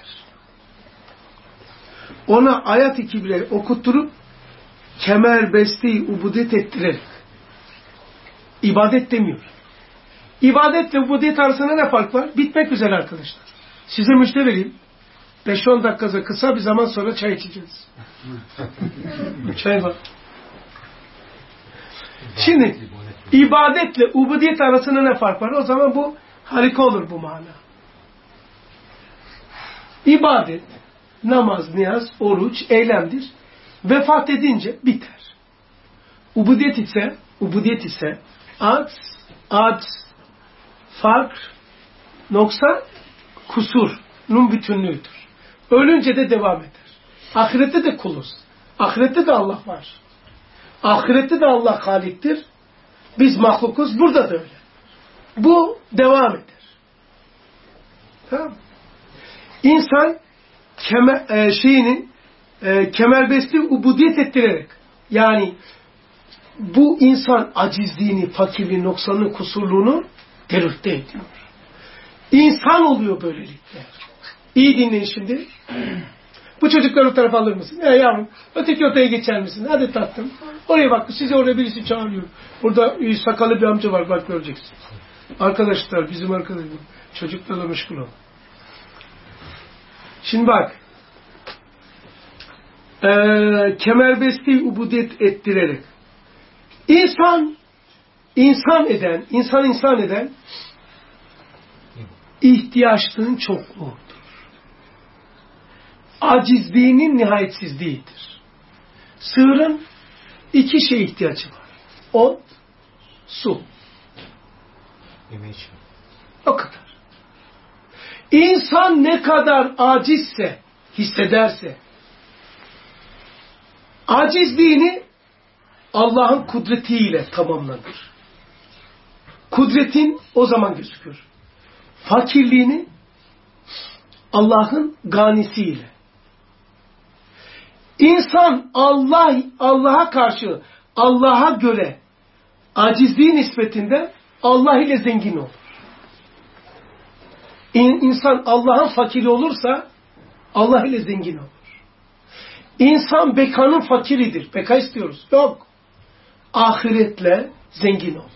Ona ayat-ı kibriyeyi okutturup kemerbesti ubudiyet ettirerek ibadet demiyor. İbadetle ubudiyet arasında ne fark var? Bitmek üzere arkadaşlar. Size müjde vereyim. beş on dakikada kısa bir zaman sonra çay içeceğiz. Çay var. Şimdi ibadetle ubudiyet arasında ne fark var? O zaman bu harika olur bu mana. İbadet, namaz, niyaz, oruç, eylemdir. Vefat edince biter. Ubudiyet ise, ubudiyet ise ad, ad, fark, noksan, kusurun bütünlüğüdür. Ölünce de devam eder. Ahirette de kuluz. Ahirette de Allah var. Ahirette de Allah Halik'tir. Biz mahlukuz. Burada da öyle. Bu devam eder. Tamam. İnsan kemer, e, şeyini e, kemerbesti ubudiyet ettirerek, yani bu insan acizliğini, fakirliğini, noksanını, kusurluğunu terörte ediyor. İnsan oluyor böylelikle. İyi dinleyin şimdi. Bu çocukları o tarafa alır mısın? E yavrum, öteki odaya geçer misin? Hadi tatlım. Oraya bak, size oraya birisi çağırıyor. Burada sakallı bir amca var, bak göreceksin. Arkadaşlar, bizim arkadaşlar. Çocuklarla meşgul ol. Şimdi bak. Ee, kemerbesti ubudiyet ettirerek. İnsan, insan eden, insan insan eden ihtiyaçlığın çokluğudur. Acizliğinin nihayetsizliğidir. Sığırın iki şeye ihtiyacı var. Ot, su. O kadar. İnsan ne kadar acizse, hissederse, acizliğini Allah'ın kudretiyle tamamlanır. Kudretin o zaman gözükür. Fakirliğini Allah'ın ganisiyle. İnsan Allah Allah'a karşı, Allah'a göre acizliği nispetinde Allah ile zengin olur. İnsan Allah'ın fakiri olursa Allah ile zengin olur. İnsan bekanın fakiridir. Beka istiyoruz. Yok. Ahiretle zengin olur.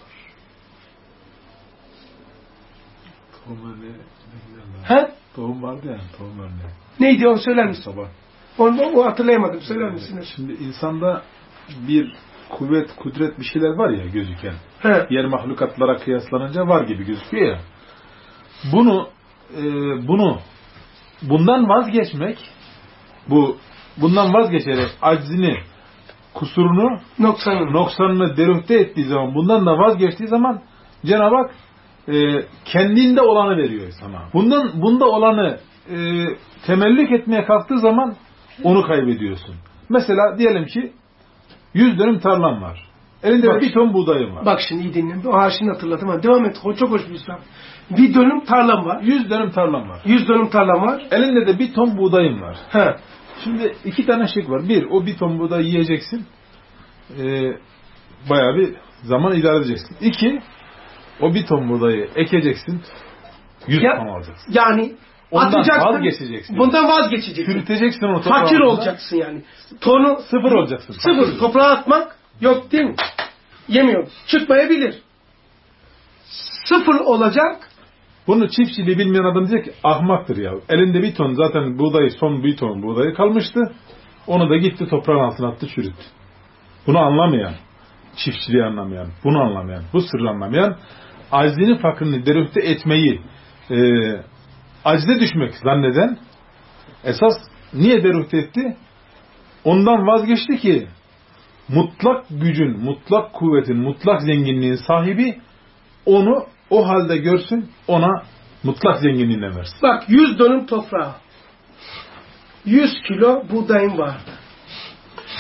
Tohum örneği. He? Tohum vardı ya, tohum örneği. Neydi onu söyler misin? Sabah. Onu, onu hatırlayamadım. Söyler misiniz? Şimdi insanda bir kuvvet, kudret bir şeyler var ya gözüken. He. Diğer mahlukatlara kıyaslanınca var gibi gözüküyor ya. Bunu e, bunu bundan vazgeçmek, bu bundan vazgeçerek aczini, kusurunu, noksanını, noksanını derüfte ettiği zaman, bundan da vazgeçtiği zaman Cenab-ı Hak e, kendinde olanı veriyor sana. Bundan bunda olanı e, temellük etmeye kalktığı zaman onu kaybediyorsun. Mesela diyelim ki yüz dönüm tarlan var. Elinde bak, bir ton buğdayım var. Bak şimdi iyi dinle. O haşini hatırladım. Ha. Devam et. Çok hoş bir İslam. Bir dönüm tarlam var. Yüz dönüm tarlam var. Yüz dönüm tarlam var. Elinde de bir ton buğdayım var. He. Şimdi iki tane şık var. Bir, o bir ton buğdayı yiyeceksin. Ee, bayağı bir zaman idare edeceksin. İki, o bir ton buğdayı ekeceksin. Yüz ya, ton alacaksın. Yani ondan atacaksın. Vazgeçeceksin. Bundan vazgeçeceksin. Çürüteceksin o toprağı. Fakir olacaksın yani. Tonu sıfır olacaksın. Sıfır. Fakir. Toprağa atmak yok değil mi? Yemiyor. Çıkmayabilir. Sıfır olacak. Bunu çiftçiliği bilmeyen adam diyecek ki ahmaktır ya. Elinde bir ton zaten buğdayı, son bir ton buğdayı kalmıştı. Onu da gitti toprağın altına attı, çürüttü. Bunu anlamayan, çiftçiliği anlamayan, bunu anlamayan, bu sırrı anlamayan, aczinin fakrını derüfte etmeyi, e, acize düşmek zanneden, esas niye derüfte etti? Ondan vazgeçti ki mutlak gücün, mutlak kuvvetin, mutlak zenginliğin sahibi onu o halde görsün, ona mutlak zenginliğine versin. Bak yüz dönüm toprağı, yüz kilo buğdayım vardı.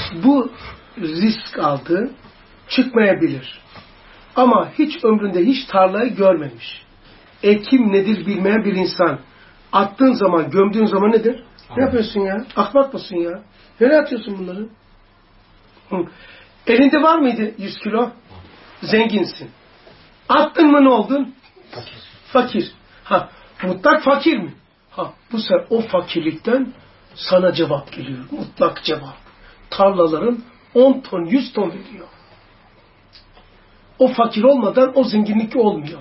bu risk aldı, çıkmayabilir. Ama hiç ömründe hiç tarlayı görmemiş. Ekim nedir bilmeyen bir insan. Attığın zaman, gömdüğün zaman nedir? Ne yapıyorsun ya? Ahmak mısın ya? Nereye atıyorsun bunları? Hı. Elinde var mıydı yüz kilo? Zenginsin. Attın mı ne oldun? Fakir. Fakir. Ha, mutlak fakir mi? Ha, bu sefer o fakirlikten sana cevap geliyor. Mutlak cevap. Tarlaların on ton, yüz ton veriyor. O fakir olmadan o zenginlik olmuyor.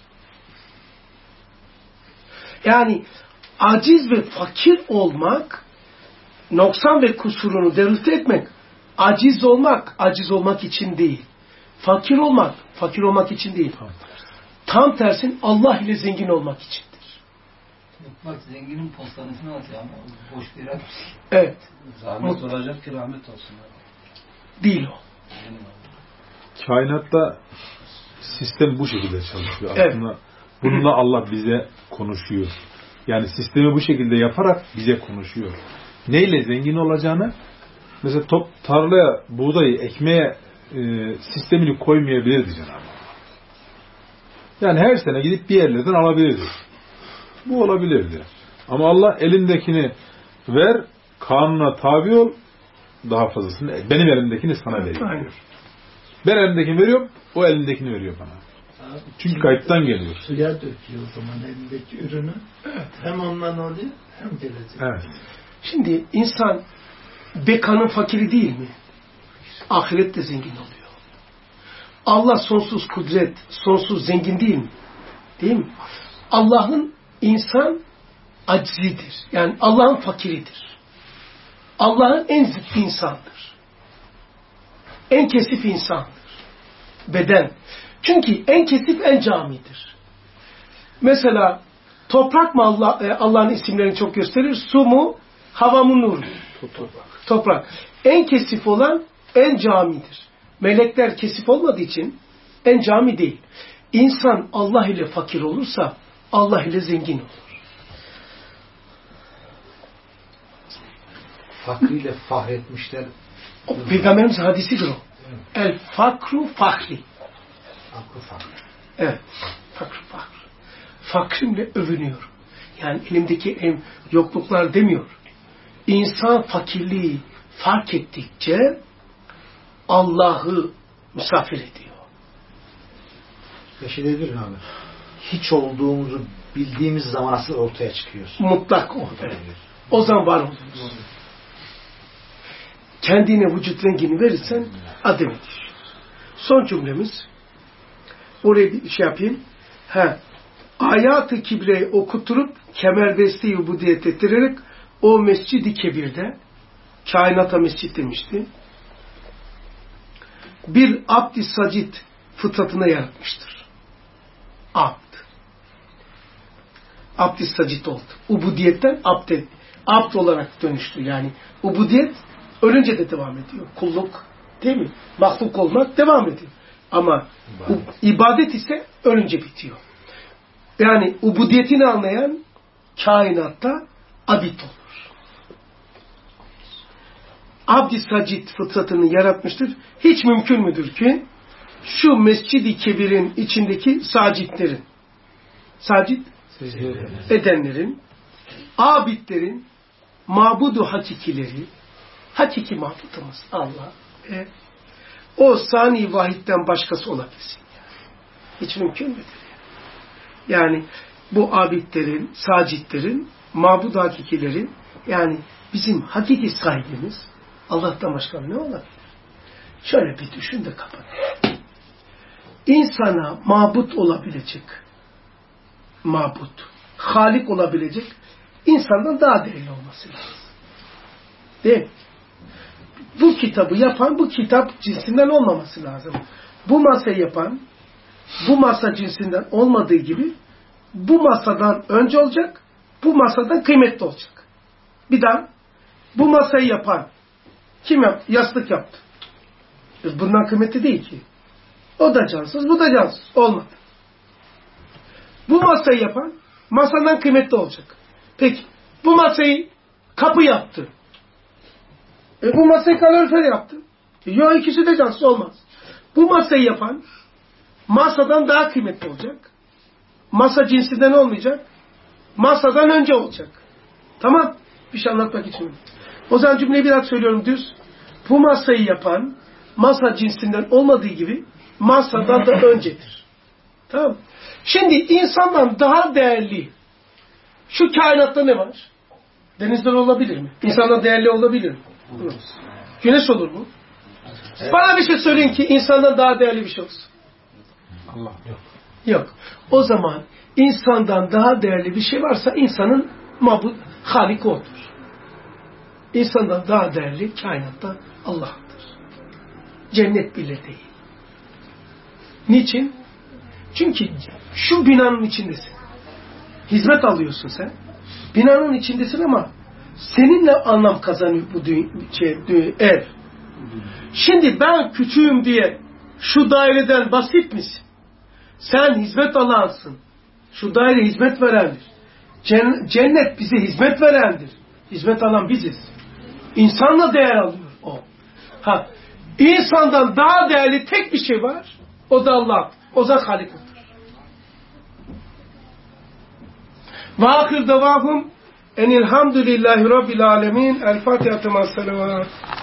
Yani aciz ve fakir olmak, noksan ve kusurunu derulte etmek, aciz olmak, aciz olmak için değil. Fakir olmak, fakir olmak için değil. Tam tersin Allah ile zengin olmak içindir. Bak zenginin postanesini atıyor ama boş bir yer. Evet. Zahmet olacak ki rahmet olsun. Değil o. Kainatta sistem bu şekilde çalışıyor. Evet. Aslında bununla Allah bize konuşuyor. Yani sistemi bu şekilde yaparak bize konuşuyor. Neyle zengin olacağını, mesela top, tarlaya, buğdayı, ekmeğe e, sistemini koymayabilirdi Cenab-ı Allah. Yani her sene gidip bir yerlerden alabilirdi. Bu olabilirdi. Ama Allah elindekini ver, kanuna tabi ol, daha fazlasını, benim elimdekini sana veriyor. Aynen. Ben elimdekini veriyorum, o elindekini veriyor bana. Çünkü kayıptan geliyor. Suya döküyor o zaman elindeki ürünü. Evet. Hem ondan oluyor hem gelecek. Evet. Şimdi insan bekanın fakiri değil mi? Ahirette zengin oluyor. Allah sonsuz kudret, sonsuz zengin değil mi? Değil mi? Allah'ın insan acizidir. Yani Allah'ın fakiridir. Allah'ın en zıttı insandır. En kesif insandır. Beden. Çünkü en kesif en camidir. Mesela toprak mı Allah, Allah'ın isimlerini çok gösterir? Su mu? Hava mı? Nur mu? Toprak. Toprak. En kesif olan en camidir. Melekler kesif olmadığı için en cami değil. İnsan Allah ile fakir olursa Allah ile zengin olur. Fakriyle fahretmişler. O, Peygamberimiz hadisidir o. El fakru fahri. Fakru fahri. Evet. Fakru fahri. Fakrimle övünüyor. Yani elimdeki em, yokluklar demiyor. İnsan fakirliği fark ettikçe Allah'ı misafir ediyor. Beşi de bir abi. Hiç olduğumuzu bildiğimiz zaman asıl ortaya çıkıyorsun. Mutlak o. Evet. O zaman var oluyoruz. Kendine vücut rengini verirsen ademe düşüyor. Son cümlemiz, oraya bir şey yapayım. Ha, Ayat-ı Kibre'yi okuturup kemerdesti ubudiyet ettirerek o Mescid-i Kebir'de, kainata mescid demişti, bir abd-i sacid fıtratına yaratmıştır. Abd. Abd-i sacid oldu. Ubudiyetten abd, abd olarak dönüştü. Yani ubudiyet ölünce de devam ediyor. Kulluk değil mi? Mahluk olmak devam ediyor. Ama ibadet, ibadet ise ölünce bitiyor. Yani ubudiyetini anlayan kainatta abid olur. Abd-i sacid fıtratını yaratmıştır. Hiç mümkün müdür ki şu Mescid-i Kebir'in içindeki sacitlerin, sacit edenlerin, abidlerin, mabudu hakikileri, hakiki mabudumuz Allah, e, o sani vahitten başkası olabilsin. Yani. Hiç mümkün müdür? Yani, yani bu abidlerin, sacitlerin, mabudu hakikilerin, yani bizim hakiki sahibimiz Allah'tan başka ne olabilir? Şöyle bir düşün de kapat. İnsana mabut olabilecek, mabut, halik olabilecek insandan daha değerli olması lazım. Değil mi? Bu kitabı yapan bu kitap cinsinden olmaması lazım. Bu masayı yapan bu masa cinsinden olmadığı gibi bu masadan önce olacak, bu masadan kıymetli olacak. Bir daha bu masayı yapan kim yaptı? Yastık yaptı. Bundan kıymetli değil ki. O da cansız, bu da cansız. Olmadı. Bu masayı yapan masadan kıymetli olacak. Peki bu masayı kapı yaptı. E bu masayı kalorifer yaptı. E yok, ikisi de cansız olmaz. Bu masayı yapan masadan daha kıymetli olacak. Masa cinsinden olmayacak. Masadan önce olacak. Tamam. Bir şey anlatmak için. O zaman cümleyi bir daha söylüyorum düz. Bu masayı yapan masa cinsinden olmadığı gibi masadan da öncedir. Tamam. Şimdi insandan daha değerli şu kainatta ne var? Denizler olabilir mi? İnsandan değerli olabilir mi? Olur. Güneş olur mu? Evet. Bana bir şey söyleyin ki insandan daha değerli bir şey olsun. Allah yok. Yok. O zaman insandan daha değerli bir şey varsa insanın mabud, halik odur. İnsandan daha değerli kainatta Allah'tır. Cennet bile değil. Niçin? Çünkü şu binanın içindesin. Hizmet alıyorsun sen. Binanın içindesin ama seninle anlam kazanıyor bu şey, ev. Şimdi ben küçüğüm diye şu daireden basit misin? Sen hizmet alansın. Şu daire hizmet verendir. Cennet bize hizmet verendir. Hizmet alan biziz. İnsanla değer alıyor o. Ha, insandan daha değerli tek bir şey var. O da Allah. O da Halik odur. Ve ahir devahum enilhamdülillahi rabbil alemin. El Fatiha.